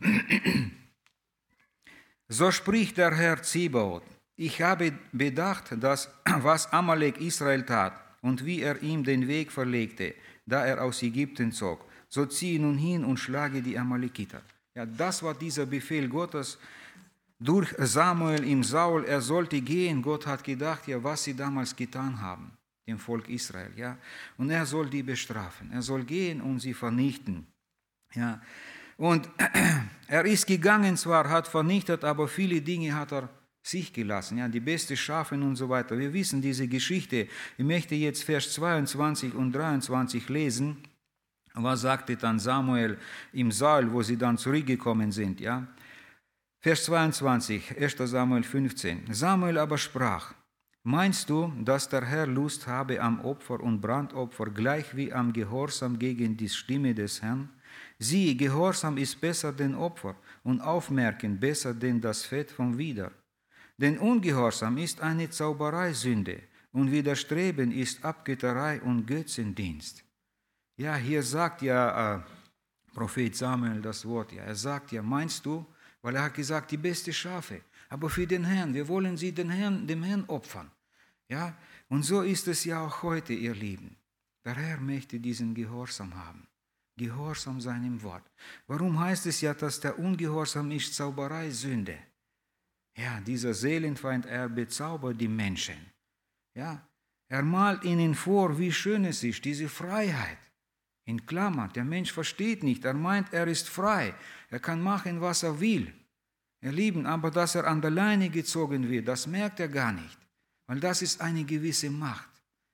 Speaker 1: So spricht der Herr Zebaoth: Ich habe bedacht, dass, was Amalek Israel tat und wie er ihm den Weg verlegte, da er aus Ägypten zog. So ziehe nun hin und schlage die Amalekiter. Ja, das war dieser Befehl Gottes durch Samuel im Saul. Er sollte gehen. Gott hat gedacht, ja, was sie damals getan haben, dem Volk Israel. Ja, und er soll die bestrafen. Er soll gehen und sie vernichten. Ja, und er ist gegangen zwar, hat vernichtet, aber viele Dinge hat er sich gelassen, ja, die beste Schafe und so weiter. Wir wissen diese Geschichte. Ich möchte jetzt Vers zweiundzwanzig und dreiundzwanzig lesen. Was sagte dann Samuel im Saul, wo sie dann zurückgekommen sind, ja? Vers zweiundzwanzig, erster Samuel fünfzehn. Samuel aber sprach: Meinst du, dass der Herr Lust habe am Opfer und Brandopfer, gleich wie am Gehorsam gegen die Stimme des Herrn? Siehe, Gehorsam ist besser denn Opfer und Aufmerken besser denn das Fett vom Wider. Denn Ungehorsam ist eine Zaubereisünde und Widerstreben ist Abgötterei und Götzendienst. Ja, hier sagt ja äh, Prophet Samuel das Wort. Ja, er sagt ja, meinst du, weil er hat gesagt, die beste Schafe, aber für den Herrn, wir wollen sie den Herrn, dem Herrn opfern. Ja, und so ist es ja auch heute, ihr Lieben. Der Herr möchte diesen Gehorsam haben. Gehorsam seinem Wort. Warum heißt es ja, dass der Ungehorsam ist Zauberei, Sünde? Ja, dieser Seelenfeind, er bezaubert die Menschen. Ja, er malt ihnen vor, wie schön es ist, diese Freiheit. In Klammern, der Mensch versteht nicht, er meint, er ist frei, er kann machen, was er will. Ihr Lieben, aber dass er an der Leine gezogen wird, das merkt er gar nicht, weil das ist eine gewisse Macht,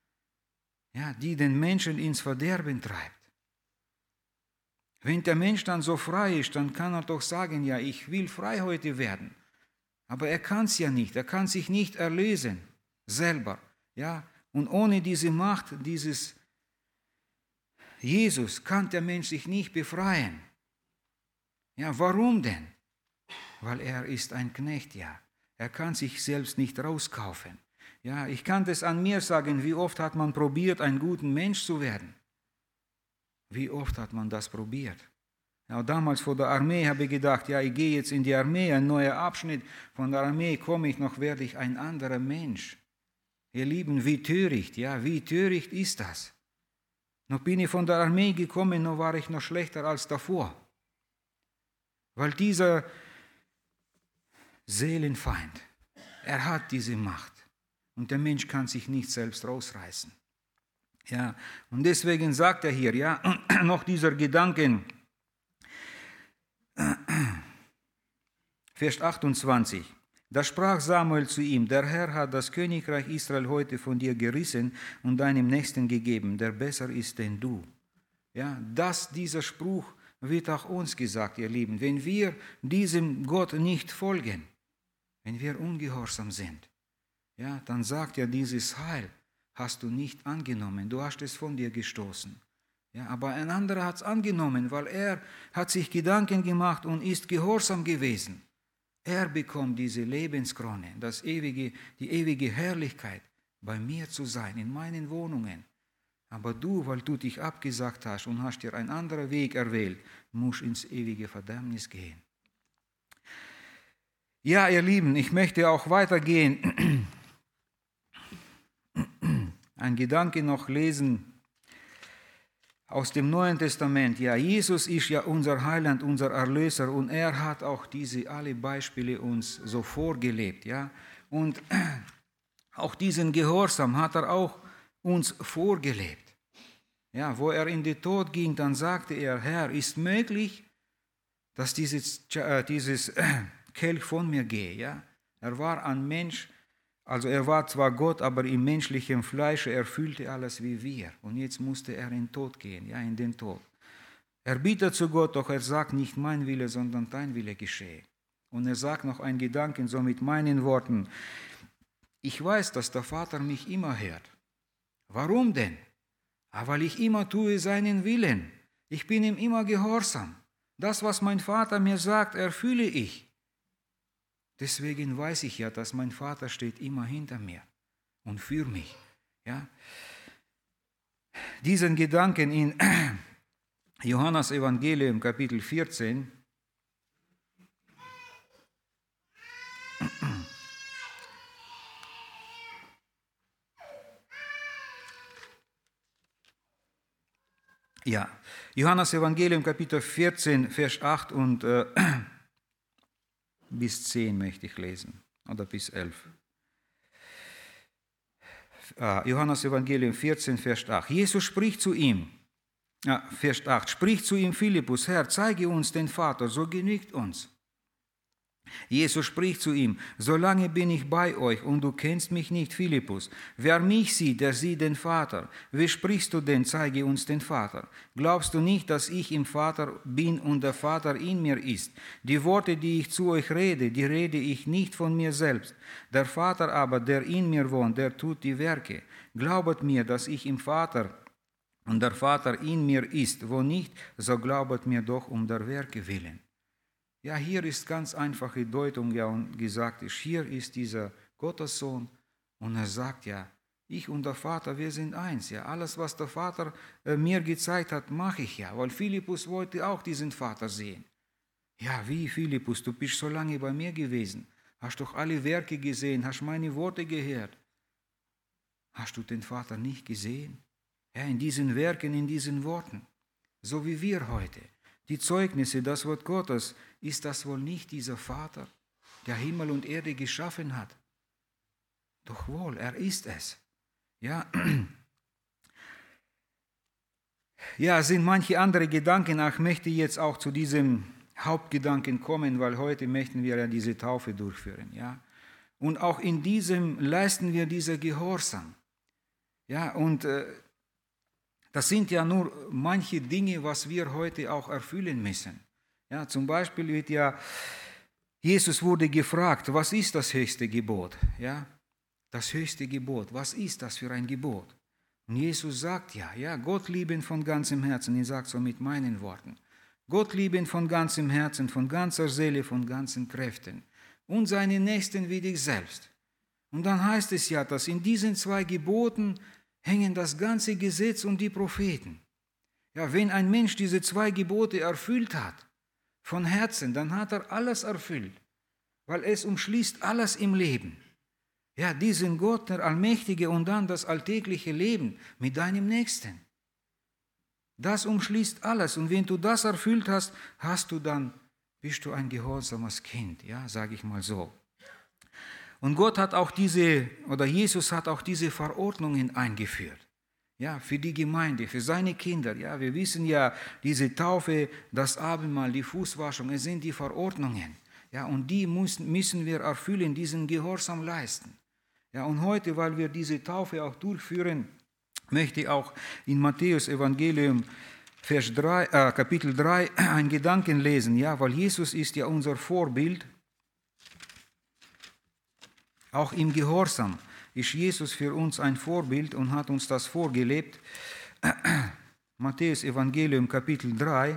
Speaker 1: ja, die den Menschen ins Verderben treibt. Wenn der Mensch dann so frei ist, dann kann er doch sagen, ja, ich will frei heute werden. Aber er kann es ja nicht, er kann sich nicht erlösen, selber. Ja? Und ohne diese Macht, dieses Jesus, kann der Mensch sich nicht befreien. Ja, warum denn? Weil er ist ein Knecht, ja. Er kann sich selbst nicht rauskaufen. Ja, ich kann das an mir sagen, wie oft hat man probiert, ein guter Mensch zu werden? Wie oft hat man das probiert? Ja, damals vor der Armee habe ich gedacht, ja, ich gehe jetzt in die Armee, ein neuer Abschnitt. Von der Armee komme ich noch, werde ich ein anderer Mensch. Ihr Lieben, wie töricht, ja, wie töricht ist das? Noch bin ich von der Armee gekommen, noch war ich noch schlechter als davor. Weil dieser Seelenfeind, er hat diese Macht. Und der Mensch kann sich nicht selbst rausreißen. Ja, und deswegen sagt er hier, ja, noch dieser Gedanken, Vers achtundzwanzig. Da sprach Samuel zu ihm, der Herr hat das Königreich Israel heute von dir gerissen und deinem Nächsten gegeben, der besser ist denn du. Ja, das, dieser Spruch wird auch uns gesagt, ihr Lieben, wenn wir diesem Gott nicht folgen, wenn wir ungehorsam sind, ja, dann sagt er, dieses Heil hast du nicht angenommen, du hast es von dir gestoßen. Ja, aber ein anderer hat es angenommen, weil er hat sich Gedanken gemacht und ist gehorsam gewesen. Er bekommt diese Lebenskrone, das ewige, die ewige Herrlichkeit, bei mir zu sein, in meinen Wohnungen. Aber du, weil du dich abgesagt hast und hast dir einen anderen Weg erwählt, musst ins ewige Verdammnis gehen. Ja, ihr Lieben, ich möchte auch weitergehen. Ein Gedanke noch lesen aus dem Neuen Testament. Ja, Jesus ist ja unser Heiland, unser Erlöser und er hat auch diese alle Beispiele uns so vorgelebt. Ja? Und auch diesen Gehorsam hat er auch uns vorgelebt. Ja, wo er in den Tod ging, dann sagte er, Herr, ist möglich, dass dieses, äh, dieses äh, Kelch von mir gehe. Ja? Er war ein Mensch, also er war zwar Gott, aber im menschlichen Fleische, er fühlte alles wie wir. Und jetzt musste er in den Tod gehen, ja, in den Tod. Er bittet zu Gott, doch er sagt, nicht mein Wille, sondern dein Wille geschehe. Und er sagt noch einen Gedanken, so mit meinen Worten, ich weiß, dass der Vater mich immer hört. Warum denn? Ah, weil ich immer tue seinen Willen. Ich bin ihm immer gehorsam. Das, was mein Vater mir sagt, erfülle ich. Deswegen weiß ich ja, dass mein Vater steht immer hinter mir und für mich. Ja? Diesen Gedanken in Johannes Evangelium Kapitel vierzehn, ja, Johannes Evangelium Kapitel vierzehn, Vers acht und äh, bis zehn möchte ich lesen, oder bis elf. Ah, Johannes Evangelium vierzehn, Vers acht. Jesus spricht zu ihm, ah, Vers acht, spricht zu ihm Philippus, Herr, zeige uns den Vater, so genügt uns. Jesus spricht zu ihm, solange bin ich bei euch und du kennst mich nicht, Philippus. Wer mich sieht, der sieht den Vater. Wie sprichst du denn, zeige uns den Vater? Glaubst du nicht, dass ich im Vater bin und der Vater in mir ist? Die Worte, die ich zu euch rede, die rede ich nicht von mir selbst. Der Vater aber, der in mir wohnt, der tut die Werke. Glaubet mir, dass ich im Vater und der Vater in mir ist. Wo nicht, so glaubet mir doch um der Werke willen. Ja, hier ist ganz einfache Deutung, ja, und gesagt ist, hier ist dieser Gottessohn und er sagt, ja, ich und der Vater, wir sind eins, ja, alles, was der Vater äh, mir gezeigt hat, mache ich ja, weil Philippus wollte auch diesen Vater sehen. Ja, wie Philippus, du bist so lange bei mir gewesen, hast doch alle Werke gesehen, hast meine Worte gehört. Hast du den Vater nicht gesehen? Ja, in diesen Werken, in diesen Worten, so wie wir heute. Die Zeugnisse, das Wort Gottes, ist das wohl nicht dieser Vater, der Himmel und Erde geschaffen hat? Doch wohl, er ist es. Ja, ja, sind manche andere Gedanken, ach, möchte jetzt auch zu diesem Hauptgedanken kommen, weil heute möchten wir ja diese Taufe durchführen. Ja? Und auch in diesem leisten wir dieser Gehorsam. Ja, und äh, das sind ja nur manche Dinge, was wir heute auch erfüllen müssen. Ja, zum Beispiel wird ja, Jesus wurde gefragt, was ist das höchste Gebot? Ja, das höchste Gebot, was ist das für ein Gebot? Und Jesus sagt ja, ja, Gott lieben von ganzem Herzen. Er sagt so mit meinen Worten. Gott lieben von ganzem Herzen, von ganzer Seele, von ganzen Kräften und seine Nächsten wie dich selbst. Und dann heißt es ja, dass in diesen zwei Geboten hängen das ganze Gesetz und die Propheten. Ja, wenn ein Mensch diese zwei Gebote erfüllt hat, von Herzen, dann hat er alles erfüllt, weil es umschließt alles im Leben. Ja, diesen Gott, der Allmächtige, und dann das alltägliche Leben mit deinem Nächsten. Das umschließt alles. Und wenn du das erfüllt hast, hast du dann, bist du ein gehorsames Kind, ja, sage ich mal so. Und Gott hat auch diese, oder Jesus hat auch diese Verordnungen eingeführt. Ja, für die Gemeinde, für seine Kinder. Ja, wir wissen ja, diese Taufe, das Abendmahl, die Fußwaschung, es sind die Verordnungen. Ja, und die müssen, müssen wir erfüllen, diesen Gehorsam leisten. Ja, und heute, weil wir diese Taufe auch durchführen, möchte ich auch in Matthäus Evangelium Vers drei, äh, Kapitel drei einen Gedanken lesen, ja, weil Jesus ist ja unser Vorbild. Auch im Gehorsam ist Jesus für uns ein Vorbild und hat uns das vorgelebt. Matthäus Evangelium Kapitel drei.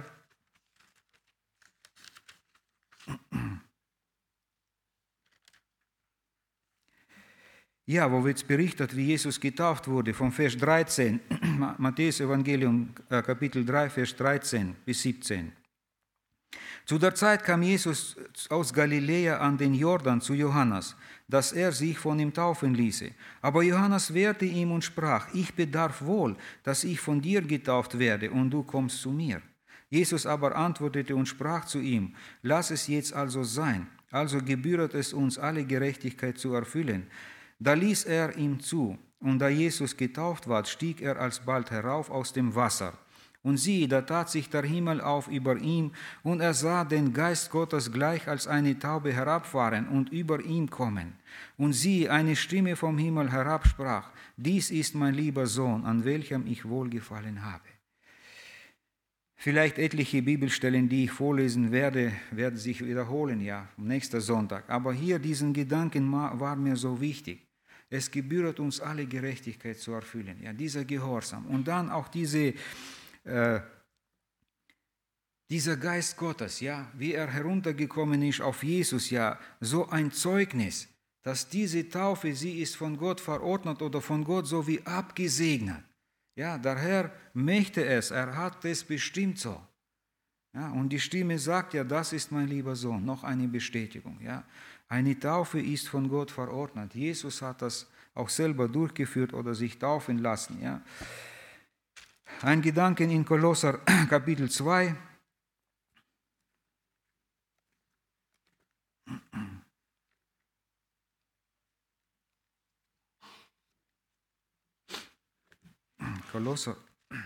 Speaker 1: Ja, wo wird berichtet, wie Jesus getauft wurde, vom Vers dreizehn, Matthäus Evangelium äh, Kapitel drei, Vers dreizehn bis siebzehn. Zu der Zeit kam Jesus aus Galiläa an den Jordan zu Johannes, dass er sich von ihm taufen ließe. Aber Johannes wehrte ihm und sprach, ich bedarf wohl, dass ich von dir getauft werde, und du kommst zu mir. Jesus aber antwortete und sprach zu ihm, lass es jetzt also sein, also gebühret es uns, alle Gerechtigkeit zu erfüllen. Da ließ er ihm zu, und da Jesus getauft ward, stieg er alsbald herauf aus dem Wasser. Und siehe, da tat sich der Himmel auf über ihm, und er sah den Geist Gottes gleich als eine Taube herabfahren und über ihm kommen. Und siehe, eine Stimme vom Himmel herabsprach, dies ist mein lieber Sohn, an welchem ich wohlgefallen habe. Vielleicht etliche Bibelstellen, die ich vorlesen werde, werden sich wiederholen, ja, nächster Sonntag. Aber hier diesen Gedanken war mir so wichtig. Es gebührt uns alle Gerechtigkeit zu erfüllen, ja, dieser Gehorsam. Und dann auch diese, äh, dieser Geist Gottes, ja, wie er heruntergekommen ist auf Jesus, ja, so ein Zeugnis, dass diese Taufe, sie ist von Gott verordnet oder von Gott so wie abgesegnet. Ja, der Herr möchte es, er hat es bestimmt so. Ja, und die Stimme sagt ja, das ist mein lieber Sohn, noch eine Bestätigung, ja. Eine Taufe ist von Gott verordnet. Jesus hat das auch selber durchgeführt oder sich taufen lassen. Ja. Ein Gedanken in Kolosser Kapitel zwei. Kolosser.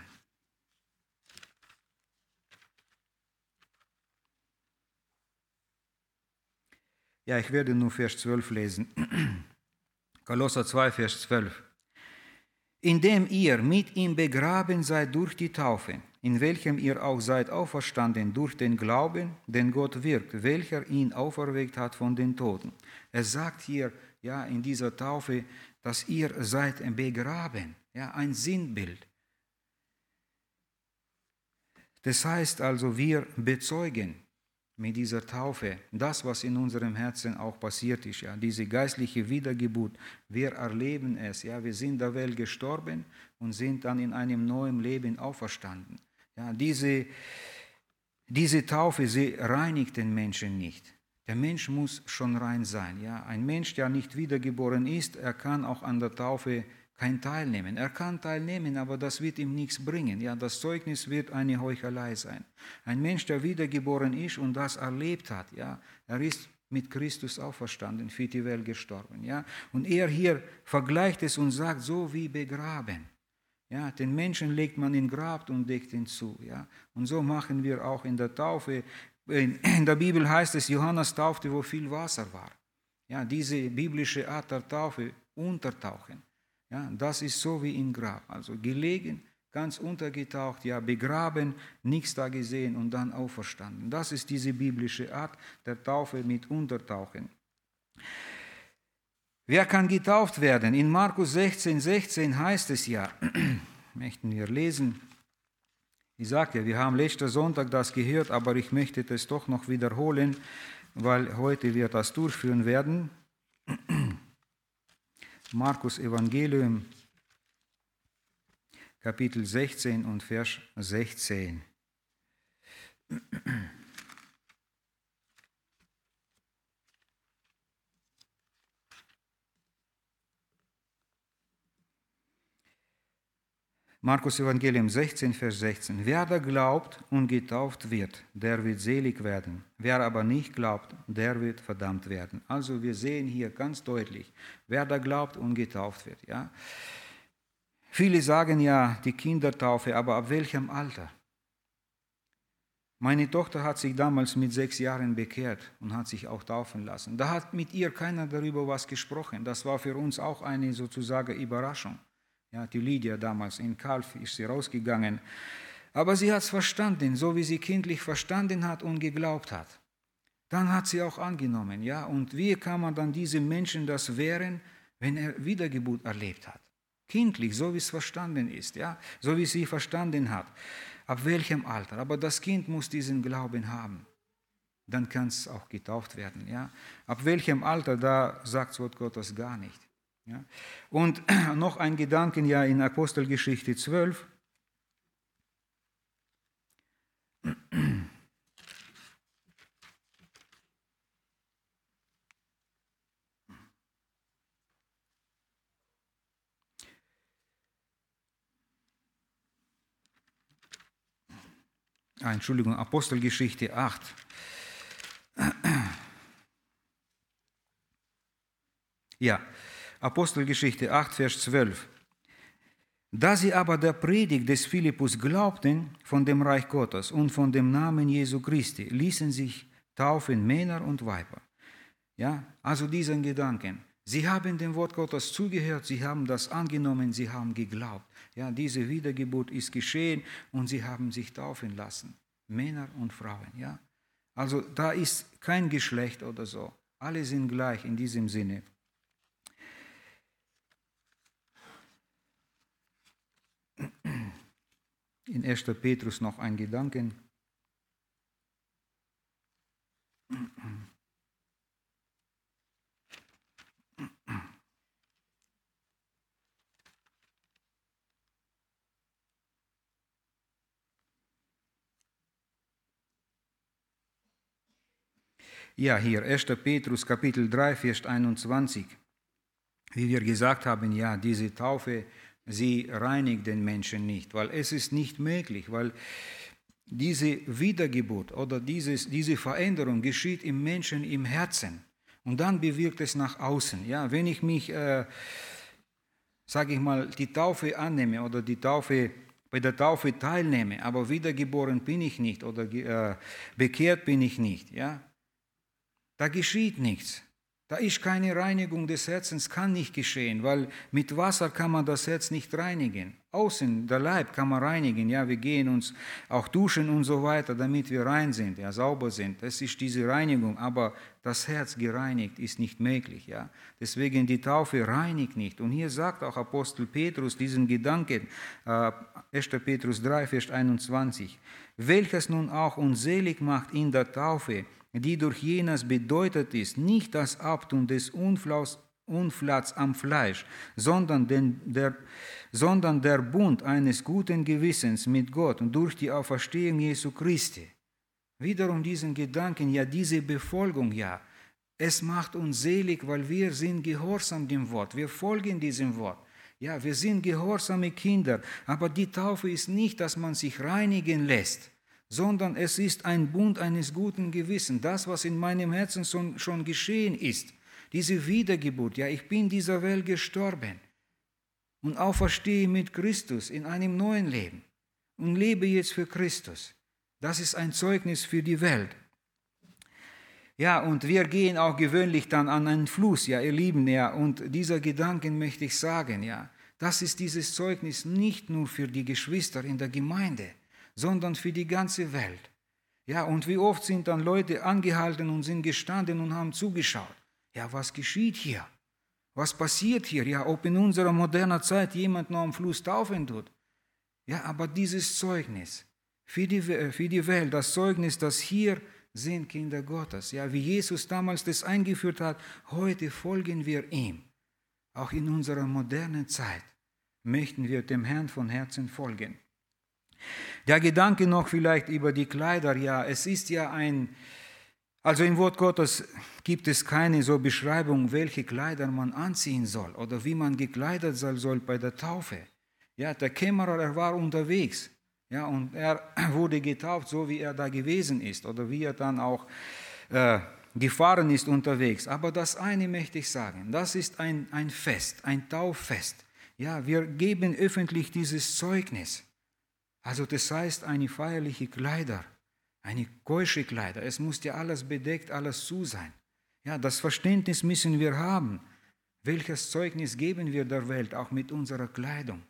Speaker 1: Ja, ich werde nur Vers zwölf lesen. Kolosser zwei, Vers zwölf. Indem ihr mit ihm begraben seid durch die Taufe, in welchem ihr auch seid auferstanden durch den Glauben, den Gott wirkt, welcher ihn auferweckt hat von den Toten. Er sagt hier, ja, in dieser Taufe, dass ihr seid begraben, ja, ein Sinnbild. Das heißt also, wir bezeugen mit dieser Taufe das, was in unserem Herzen auch passiert ist, ja, diese geistliche Wiedergeburt. Wir erleben es, ja, wir sind der Welt gestorben und sind dann in einem neuen Leben auferstanden. Ja, diese, diese Taufe, sie reinigt den Menschen nicht. Der Mensch muss schon rein sein. Ja. Ein Mensch, der nicht wiedergeboren ist, er kann auch an der Taufe kein teilnehmen. Er kann teilnehmen, aber das wird ihm nichts bringen. Ja, das Zeugnis wird eine Heuchelei sein. Ein Mensch, der wiedergeboren ist und das erlebt hat, ja, er ist mit Christus auferstanden, für die Welt gestorben. Ja, und er hier vergleicht es und sagt, so wie begraben. Ja, den Menschen legt man in Grab und deckt ihn zu. Ja, und so machen wir auch in der Taufe. In der Bibel heißt es, Johannes taufte, wo viel Wasser war. Ja, diese biblische Art der Taufe, untertauchen. Ja, das ist so wie im Grab, also gelegen, ganz untergetaucht, ja, begraben, nichts da gesehen und dann auferstanden. Das ist diese biblische Art der Taufe mit Untertauchen. Wer kann getauft werden? In Markus sechzehn, sechzehn heißt es ja, möchten wir lesen, Ich sagte, wir haben letzten Sonntag das gehört, aber ich möchte das doch noch wiederholen, weil heute wir das durchführen werden. Markus Evangelium, Kapitel sechzehn und Vers sechzehn. Markus Evangelium sechzehn, Vers sechzehn. Wer da glaubt und getauft wird, der wird selig werden. Wer aber nicht glaubt, der wird verdammt werden. Also wir sehen hier ganz deutlich, wer da glaubt und getauft wird. Ja? Viele sagen ja die Kindertaufe, aber ab welchem Alter? Meine Tochter hat sich damals mit sechs Jahren bekehrt und hat sich auch taufen lassen. Da hat mit ihr keiner darüber was gesprochen. Das war für uns auch eine sozusagen Überraschung. Ja, die Lydia damals in Kalf ist sie rausgegangen. Aber sie hat es verstanden, so wie sie kindlich verstanden hat und geglaubt hat. Dann hat sie auch angenommen. Ja? Und wie kann man dann diesem Menschen das wehren, wenn er Wiedergeburt erlebt hat? Kindlich, so wie es verstanden ist, ja? So wie sie verstanden hat. Ab welchem Alter? Aber das Kind muss diesen Glauben haben. Dann kann es auch getauft werden. Ja? Ab welchem Alter, da sagt das Wort Gottes gar nicht. Ja. Und noch ein Gedanken ja in Apostelgeschichte zwölf. Ah, Entschuldigung, Apostelgeschichte acht. Ja. Apostelgeschichte acht, Vers zwölf. Da sie aber der Predigt des Philippus glaubten von dem Reich Gottes und von dem Namen Jesu Christi, ließen sich taufen Männer und Weiber. Ja, also diesen Gedanken. Sie haben dem Wort Gottes zugehört, sie haben das angenommen, sie haben geglaubt. Ja, diese Wiedergeburt ist geschehen und sie haben sich taufen lassen. Männer und Frauen. Ja, also da ist kein Geschlecht oder so. Alle sind gleich in diesem Sinne. In erster Petrus noch ein Gedanken. Ja, hier erster Petrus, Kapitel drei, Vers einundzwanzig. Wie wir gesagt haben, ja, diese Taufe, sie reinigt den Menschen nicht, weil es ist nicht möglich, weil diese Wiedergeburt oder dieses, diese Veränderung geschieht im Menschen im Herzen und dann bewirkt es nach außen. Ja, wenn ich mich, äh, sage ich mal, die Taufe annehme oder die Taufe, bei der Taufe teilnehme, aber wiedergeboren bin ich nicht oder äh, bekehrt bin ich nicht, ja, da geschieht nichts. Da ist keine Reinigung des Herzens, kann nicht geschehen, weil mit Wasser kann man das Herz nicht reinigen. Außen, der Leib kann man reinigen, ja, wir gehen uns auch duschen und so weiter, damit wir rein sind, ja, sauber sind. Das ist diese Reinigung, aber das Herz gereinigt ist nicht möglich, ja. Deswegen die Taufe reinigt nicht. Und hier sagt auch Apostel Petrus diesen Gedanken, äh, erster Petrus drei, Vers einundzwanzig, welches nun auch uns selig macht in der Taufe, die durch jenes bedeutet ist, nicht das Abtun des Unflatts am Fleisch, sondern, den, der, sondern der Bund eines guten Gewissens mit Gott und durch die Auferstehung Jesu Christi. Wiederum diesen Gedanken, ja, diese Befolgung, ja, es macht uns selig, weil wir sind gehorsam dem Wort, wir folgen diesem Wort. Ja, wir sind gehorsame Kinder, aber die Taufe ist nicht, dass man sich reinigen lässt, sondern es ist ein Bund eines guten Gewissens, das, was in meinem Herzen schon, schon geschehen ist, diese Wiedergeburt, ja, ich bin dieser Welt gestorben und auferstehe mit Christus in einem neuen Leben und lebe jetzt für Christus. Das ist ein Zeugnis für die Welt. Ja, und wir gehen auch gewöhnlich dann an einen Fluss, ja, ihr Lieben, ja, und dieser Gedanken möchte ich sagen, ja, das ist dieses Zeugnis nicht nur für die Geschwister in der Gemeinde, sondern für die ganze Welt. Ja, und wie oft sind dann Leute angehalten und sind gestanden und haben zugeschaut. Ja, was geschieht hier? Was passiert hier? Ja, ob in unserer modernen Zeit jemand noch am Fluss taufen tut. Ja, aber dieses Zeugnis, für die, für die Welt, das Zeugnis, dass hier sind Kinder Gottes. Ja, wie Jesus damals das eingeführt hat, heute folgen wir ihm. Auch in unserer modernen Zeit möchten wir dem Herrn von Herzen folgen. Der Gedanke noch vielleicht über die Kleider, ja, es ist ja ein, also im Wort Gottes gibt es keine so Beschreibung, welche Kleider man anziehen soll oder wie man gekleidet sein soll bei der Taufe. Ja, der Kämmerer, er war unterwegs, ja, und er wurde getauft, so wie er da gewesen ist oder wie er dann auch äh, gefahren ist unterwegs. Aber das eine möchte ich sagen, das ist ein, ein Fest, ein Tauffest. Ja, wir geben öffentlich dieses Zeugnis. Also das heißt eine feierliche Kleider, eine keusche Kleider. Es muss ja alles bedeckt, alles zu sein. Ja, das Verständnis müssen wir haben. Welches Zeugnis geben wir der Welt, auch mit unserer Kleidung?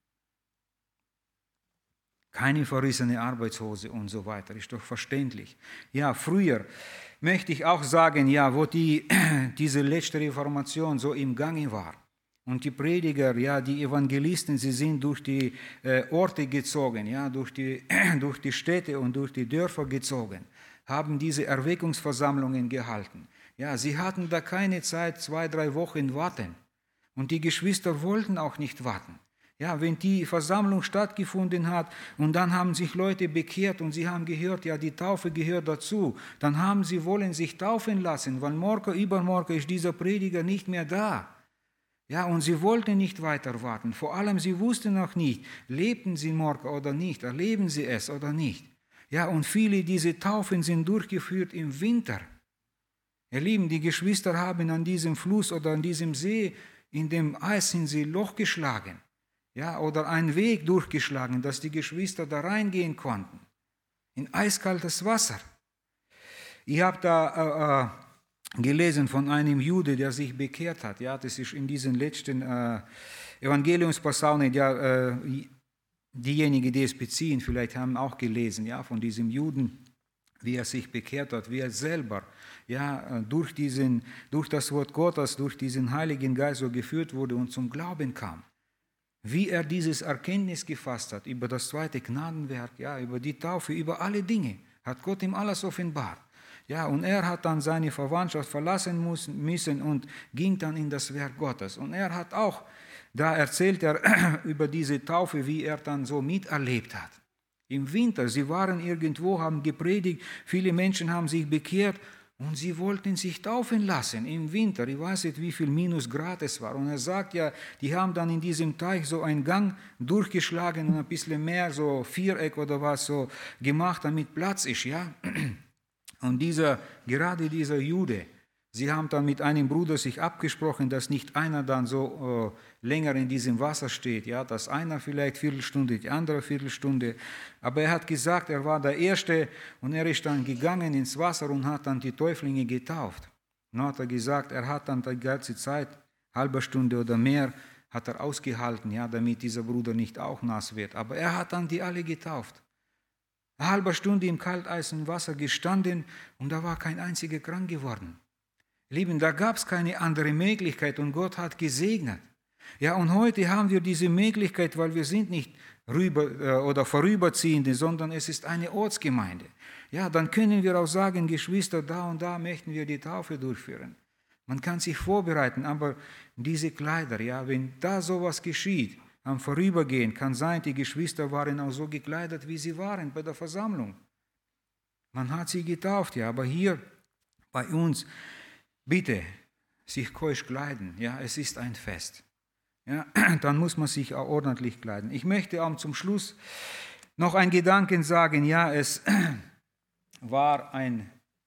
Speaker 1: Keine verrissene Arbeitshose und so weiter, ist doch verständlich. Ja, früher möchte ich auch sagen, ja, wo die, diese letzte Reformation so im Gange war und die Prediger, ja, die Evangelisten, sie sind durch die äh, Orte gezogen, ja, durch die, durch die Städte und durch die Dörfer gezogen, haben diese Erweckungsversammlungen gehalten. Ja, sie hatten da keine Zeit, zwei, drei Wochen warten. Und die Geschwister wollten auch nicht warten. Ja, wenn die Versammlung stattgefunden hat und dann haben sich Leute bekehrt und sie haben gehört, ja, die Taufe gehört dazu, dann haben sie wollen sich taufen lassen, weil morgen, übermorgen ist dieser Prediger nicht mehr da. Ja, und sie wollten nicht weiter warten. Vor allem, sie wussten noch nicht, lebten sie morgen oder nicht, erleben sie es oder nicht. Ja, und viele dieser Taufen sind durchgeführt im Winter. Ihr Lieben, die Geschwister haben an diesem Fluss oder an diesem See, in dem Eis sind sie Loch geschlagen. Ja, oder einen Weg durchgeschlagen, dass die Geschwister da reingehen konnten. In eiskaltes Wasser. Ich habe da äh, gelesen von einem Jude, der sich bekehrt hat. Ja, das ist in diesen letzten äh, Evangeliumspassagen, ja, äh, diejenigen, die es beziehen, vielleicht haben auch gelesen, ja, von diesem Juden, wie er sich bekehrt hat, wie er selber, ja, durch diesen, durch das Wort Gottes, durch diesen Heiligen Geist so geführt wurde und zum Glauben kam. Wie er dieses Erkenntnis gefasst hat über das zweite Gnadenwerk, ja, über die Taufe, über alle Dinge, hat Gott ihm alles offenbart. Ja, und er hat dann seine Verwandtschaft verlassen müssen und ging dann in das Werk Gottes. Und er hat auch, da erzählt er über diese Taufe, wie er dann so miterlebt hat. Im Winter, sie waren irgendwo, haben gepredigt, viele Menschen haben sich bekehrt und sie wollten sich taufen lassen im Winter. Ich weiß nicht, wie viel Minusgrad es war. Und er sagt ja, die haben dann in diesem Teich so einen Gang durchgeschlagen und ein bisschen mehr so Viereck oder was so gemacht, damit Platz ist, ja. Und dieser, gerade dieser Jude, sie haben dann mit einem Bruder sich abgesprochen, dass nicht einer dann so äh, länger in diesem Wasser steht, ja, dass einer vielleicht Viertelstunde, die andere Viertelstunde. Aber er hat gesagt, er war der Erste und er ist dann gegangen ins Wasser und hat dann die Täuflinge getauft. Und dann hat er gesagt, er hat dann die ganze Zeit, halbe Stunde oder mehr, hat er ausgehalten, ja, damit dieser Bruder nicht auch nass wird. Aber er hat dann die alle getauft. Eine halbe Stunde im kalteisen Wasser gestanden und da war kein einziger krank geworden. Lieben, da gab es keine andere Möglichkeit und Gott hat gesegnet. Ja, und heute haben wir diese Möglichkeit, weil wir sind nicht rüber äh, oder Vorüberziehende, sondern es ist eine Ortsgemeinde. Ja, dann können wir auch sagen, Geschwister, da und da möchten wir die Taufe durchführen. Man kann sich vorbereiten, aber diese Kleider, ja, wenn da sowas geschieht, am Vorübergehen, kann sein, die Geschwister waren auch so gekleidet, wie sie waren bei der Versammlung. Man hat sie getauft, ja, aber hier bei uns, bitte, sich keusch kleiden, ja, es ist ein Fest. Ja, dann muss man sich auch ordentlich kleiden. Ich möchte auch zum Schluss noch einen Gedanken sagen, ja, es war ein,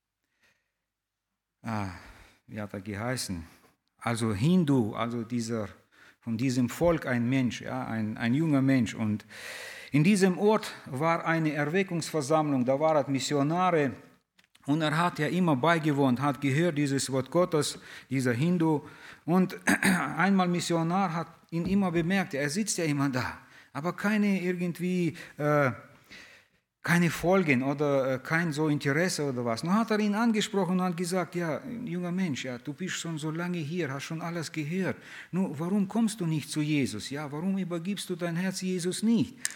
Speaker 1: ah, wie hat er geheißen, also Hindu, also dieser, von diesem Volk ein Mensch, ja, ein, ein junger Mensch. Und in diesem Ort war eine Erweckungsversammlung, da waren Missionare. Und er hat ja immer beigewohnt, hat gehört dieses Wort Gottes, dieser Hindu. Und einmal Missionar hat ihn immer bemerkt, er sitzt ja immer da, aber keine irgendwie, äh, keine Folgen oder äh, kein so Interesse oder was. Nun hat er ihn angesprochen und hat gesagt, ja, junger Mensch, ja, du bist schon so lange hier, hast schon alles gehört. Nun, warum kommst du nicht zu Jesus? Ja, warum übergibst du dein Herz Jesus nicht?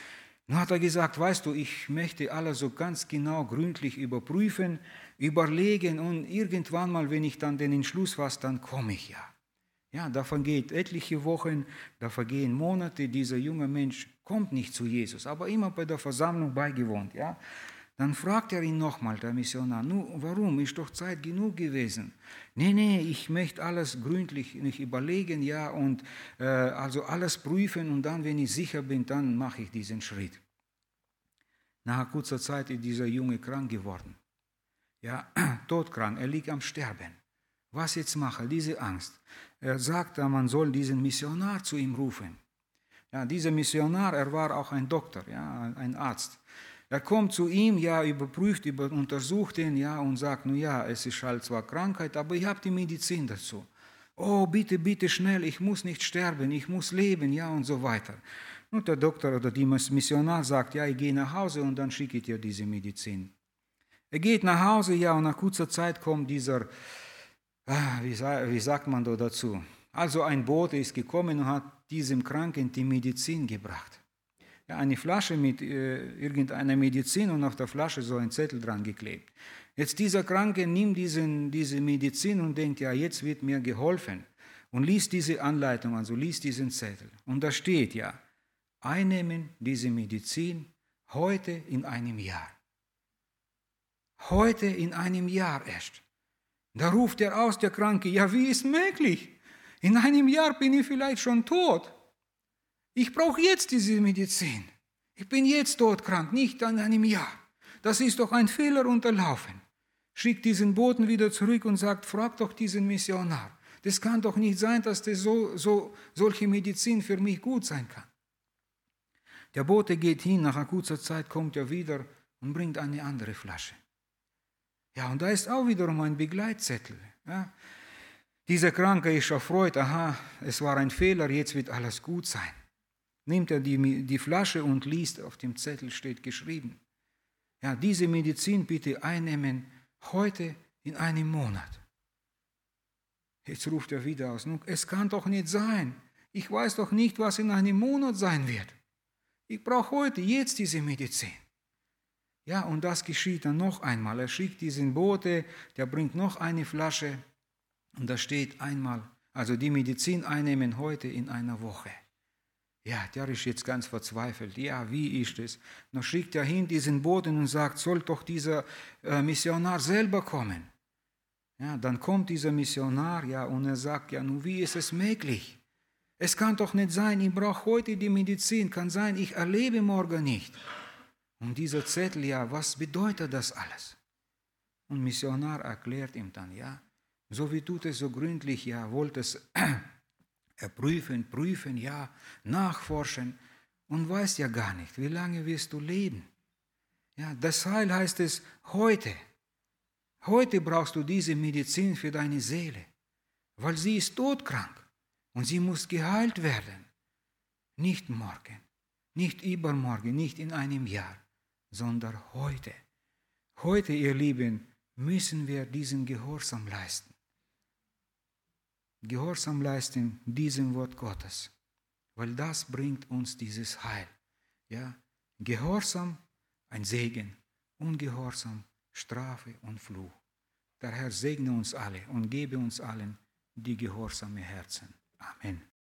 Speaker 1: Nun hat er gesagt, weißt du, ich möchte alles so ganz genau, gründlich überprüfen, überlegen und irgendwann mal, wenn ich dann den Entschluss fasse, dann komme ich ja. Ja, da vergeht etliche Wochen, da vergehen Monate, dieser junge Mensch kommt nicht zu Jesus, aber immer bei der Versammlung beigewohnt, ja. Dann fragt er ihn nochmal, der Missionar, nu, warum, ist doch Zeit genug gewesen. Nee, nee, ich möchte alles gründlich nicht überlegen, ja, und äh, also alles prüfen und dann, wenn ich sicher bin, dann mache ich diesen Schritt. Nach kurzer Zeit ist dieser Junge krank geworden, ja, todkrank, er liegt am Sterben. Was jetzt mache, diese Angst. Er sagt, man soll diesen Missionar zu ihm rufen. Ja, dieser Missionar, er war auch ein Doktor, ja, ein Arzt. Er kommt zu ihm, ja, überprüft, über, untersucht ihn, ja, und sagt, nun ja, es ist halt zwar Krankheit, aber ich habe die Medizin dazu. Oh, bitte, bitte schnell, ich muss nicht sterben, ich muss leben, ja, und so weiter. Und der Doktor oder die Missionar sagt, ja, ich gehe nach Hause und dann schicke ich dir diese Medizin. Er geht nach Hause, ja, und nach kurzer Zeit kommt dieser, ah, wie, wie sagt man da dazu? Also ein Bote ist gekommen und hat diesem Kranken die Medizin gebracht. Ja, eine Flasche mit äh, irgendeiner Medizin und auf der Flasche so ein Zettel dran geklebt. Jetzt dieser Kranke nimmt diesen, diese Medizin und denkt, ja, jetzt wird mir geholfen. Und liest diese Anleitung, also liest diesen Zettel. Und da steht ja, einnehmen diese Medizin heute in einem Jahr. Heute in einem Jahr erst. Da ruft er aus, der Kranke, ja, wie ist möglich? In einem Jahr bin ich vielleicht schon tot. Ich brauche jetzt diese Medizin. Ich bin jetzt todkrank, nicht in einem Jahr. Das ist doch ein Fehler unterlaufen. Schickt diesen Boten wieder zurück und sagt, frag doch diesen Missionar. Das kann doch nicht sein, dass das so, so, solche Medizin für mich gut sein kann. Der Bote geht hin, nach einer kurzen Zeit kommt er wieder und bringt eine andere Flasche. Ja, und da ist auch wiederum ein Begleitzettel. Ja. Dieser Kranke ist erfreut, aha, es war ein Fehler, jetzt wird alles gut sein. Nimmt er die, die Flasche und liest, auf dem Zettel steht geschrieben, ja, diese Medizin bitte einnehmen, heute in einem Monat. Jetzt ruft er wieder aus, es kann doch nicht sein, ich weiß doch nicht, was in einem Monat sein wird. Ich brauche heute, jetzt diese Medizin. Ja, und das geschieht dann noch einmal. Er schickt diesen Bote, der bringt noch eine Flasche und da steht einmal, also die Medizin einnehmen heute in einer Woche. Ja, der ist jetzt ganz verzweifelt. Ja, wie ist es? Dann schickt er hin diesen Boten und sagt, soll doch dieser äh, Missionar selber kommen. Ja, dann kommt dieser Missionar, ja, und er sagt, ja, nun, wie ist es möglich? Es kann doch nicht sein, ich brauche heute die Medizin, kann sein, ich erlebe morgen nicht. Und dieser Zettel, ja, was bedeutet das alles? Und Missionar erklärt ihm dann, ja, so wie du das so gründlich, ja, wolltest prüfen, prüfen, ja, nachforschen und weißt ja gar nicht, wie lange wirst du leben. Ja, das Heil heißt es heute. Heute brauchst du diese Medizin für deine Seele, weil sie ist todkrank und sie muss geheilt werden. Nicht morgen, nicht übermorgen, nicht in einem Jahr, sondern heute. Heute, ihr Lieben, müssen wir diesen Gehorsam leisten. Gehorsam leisten diesem Wort Gottes, weil das bringt uns dieses Heil. Ja? Gehorsam, ein Segen, Ungehorsam, Strafe und Fluch. Der Herr segne uns alle und gebe uns allen die gehorsame Herzen. Amen.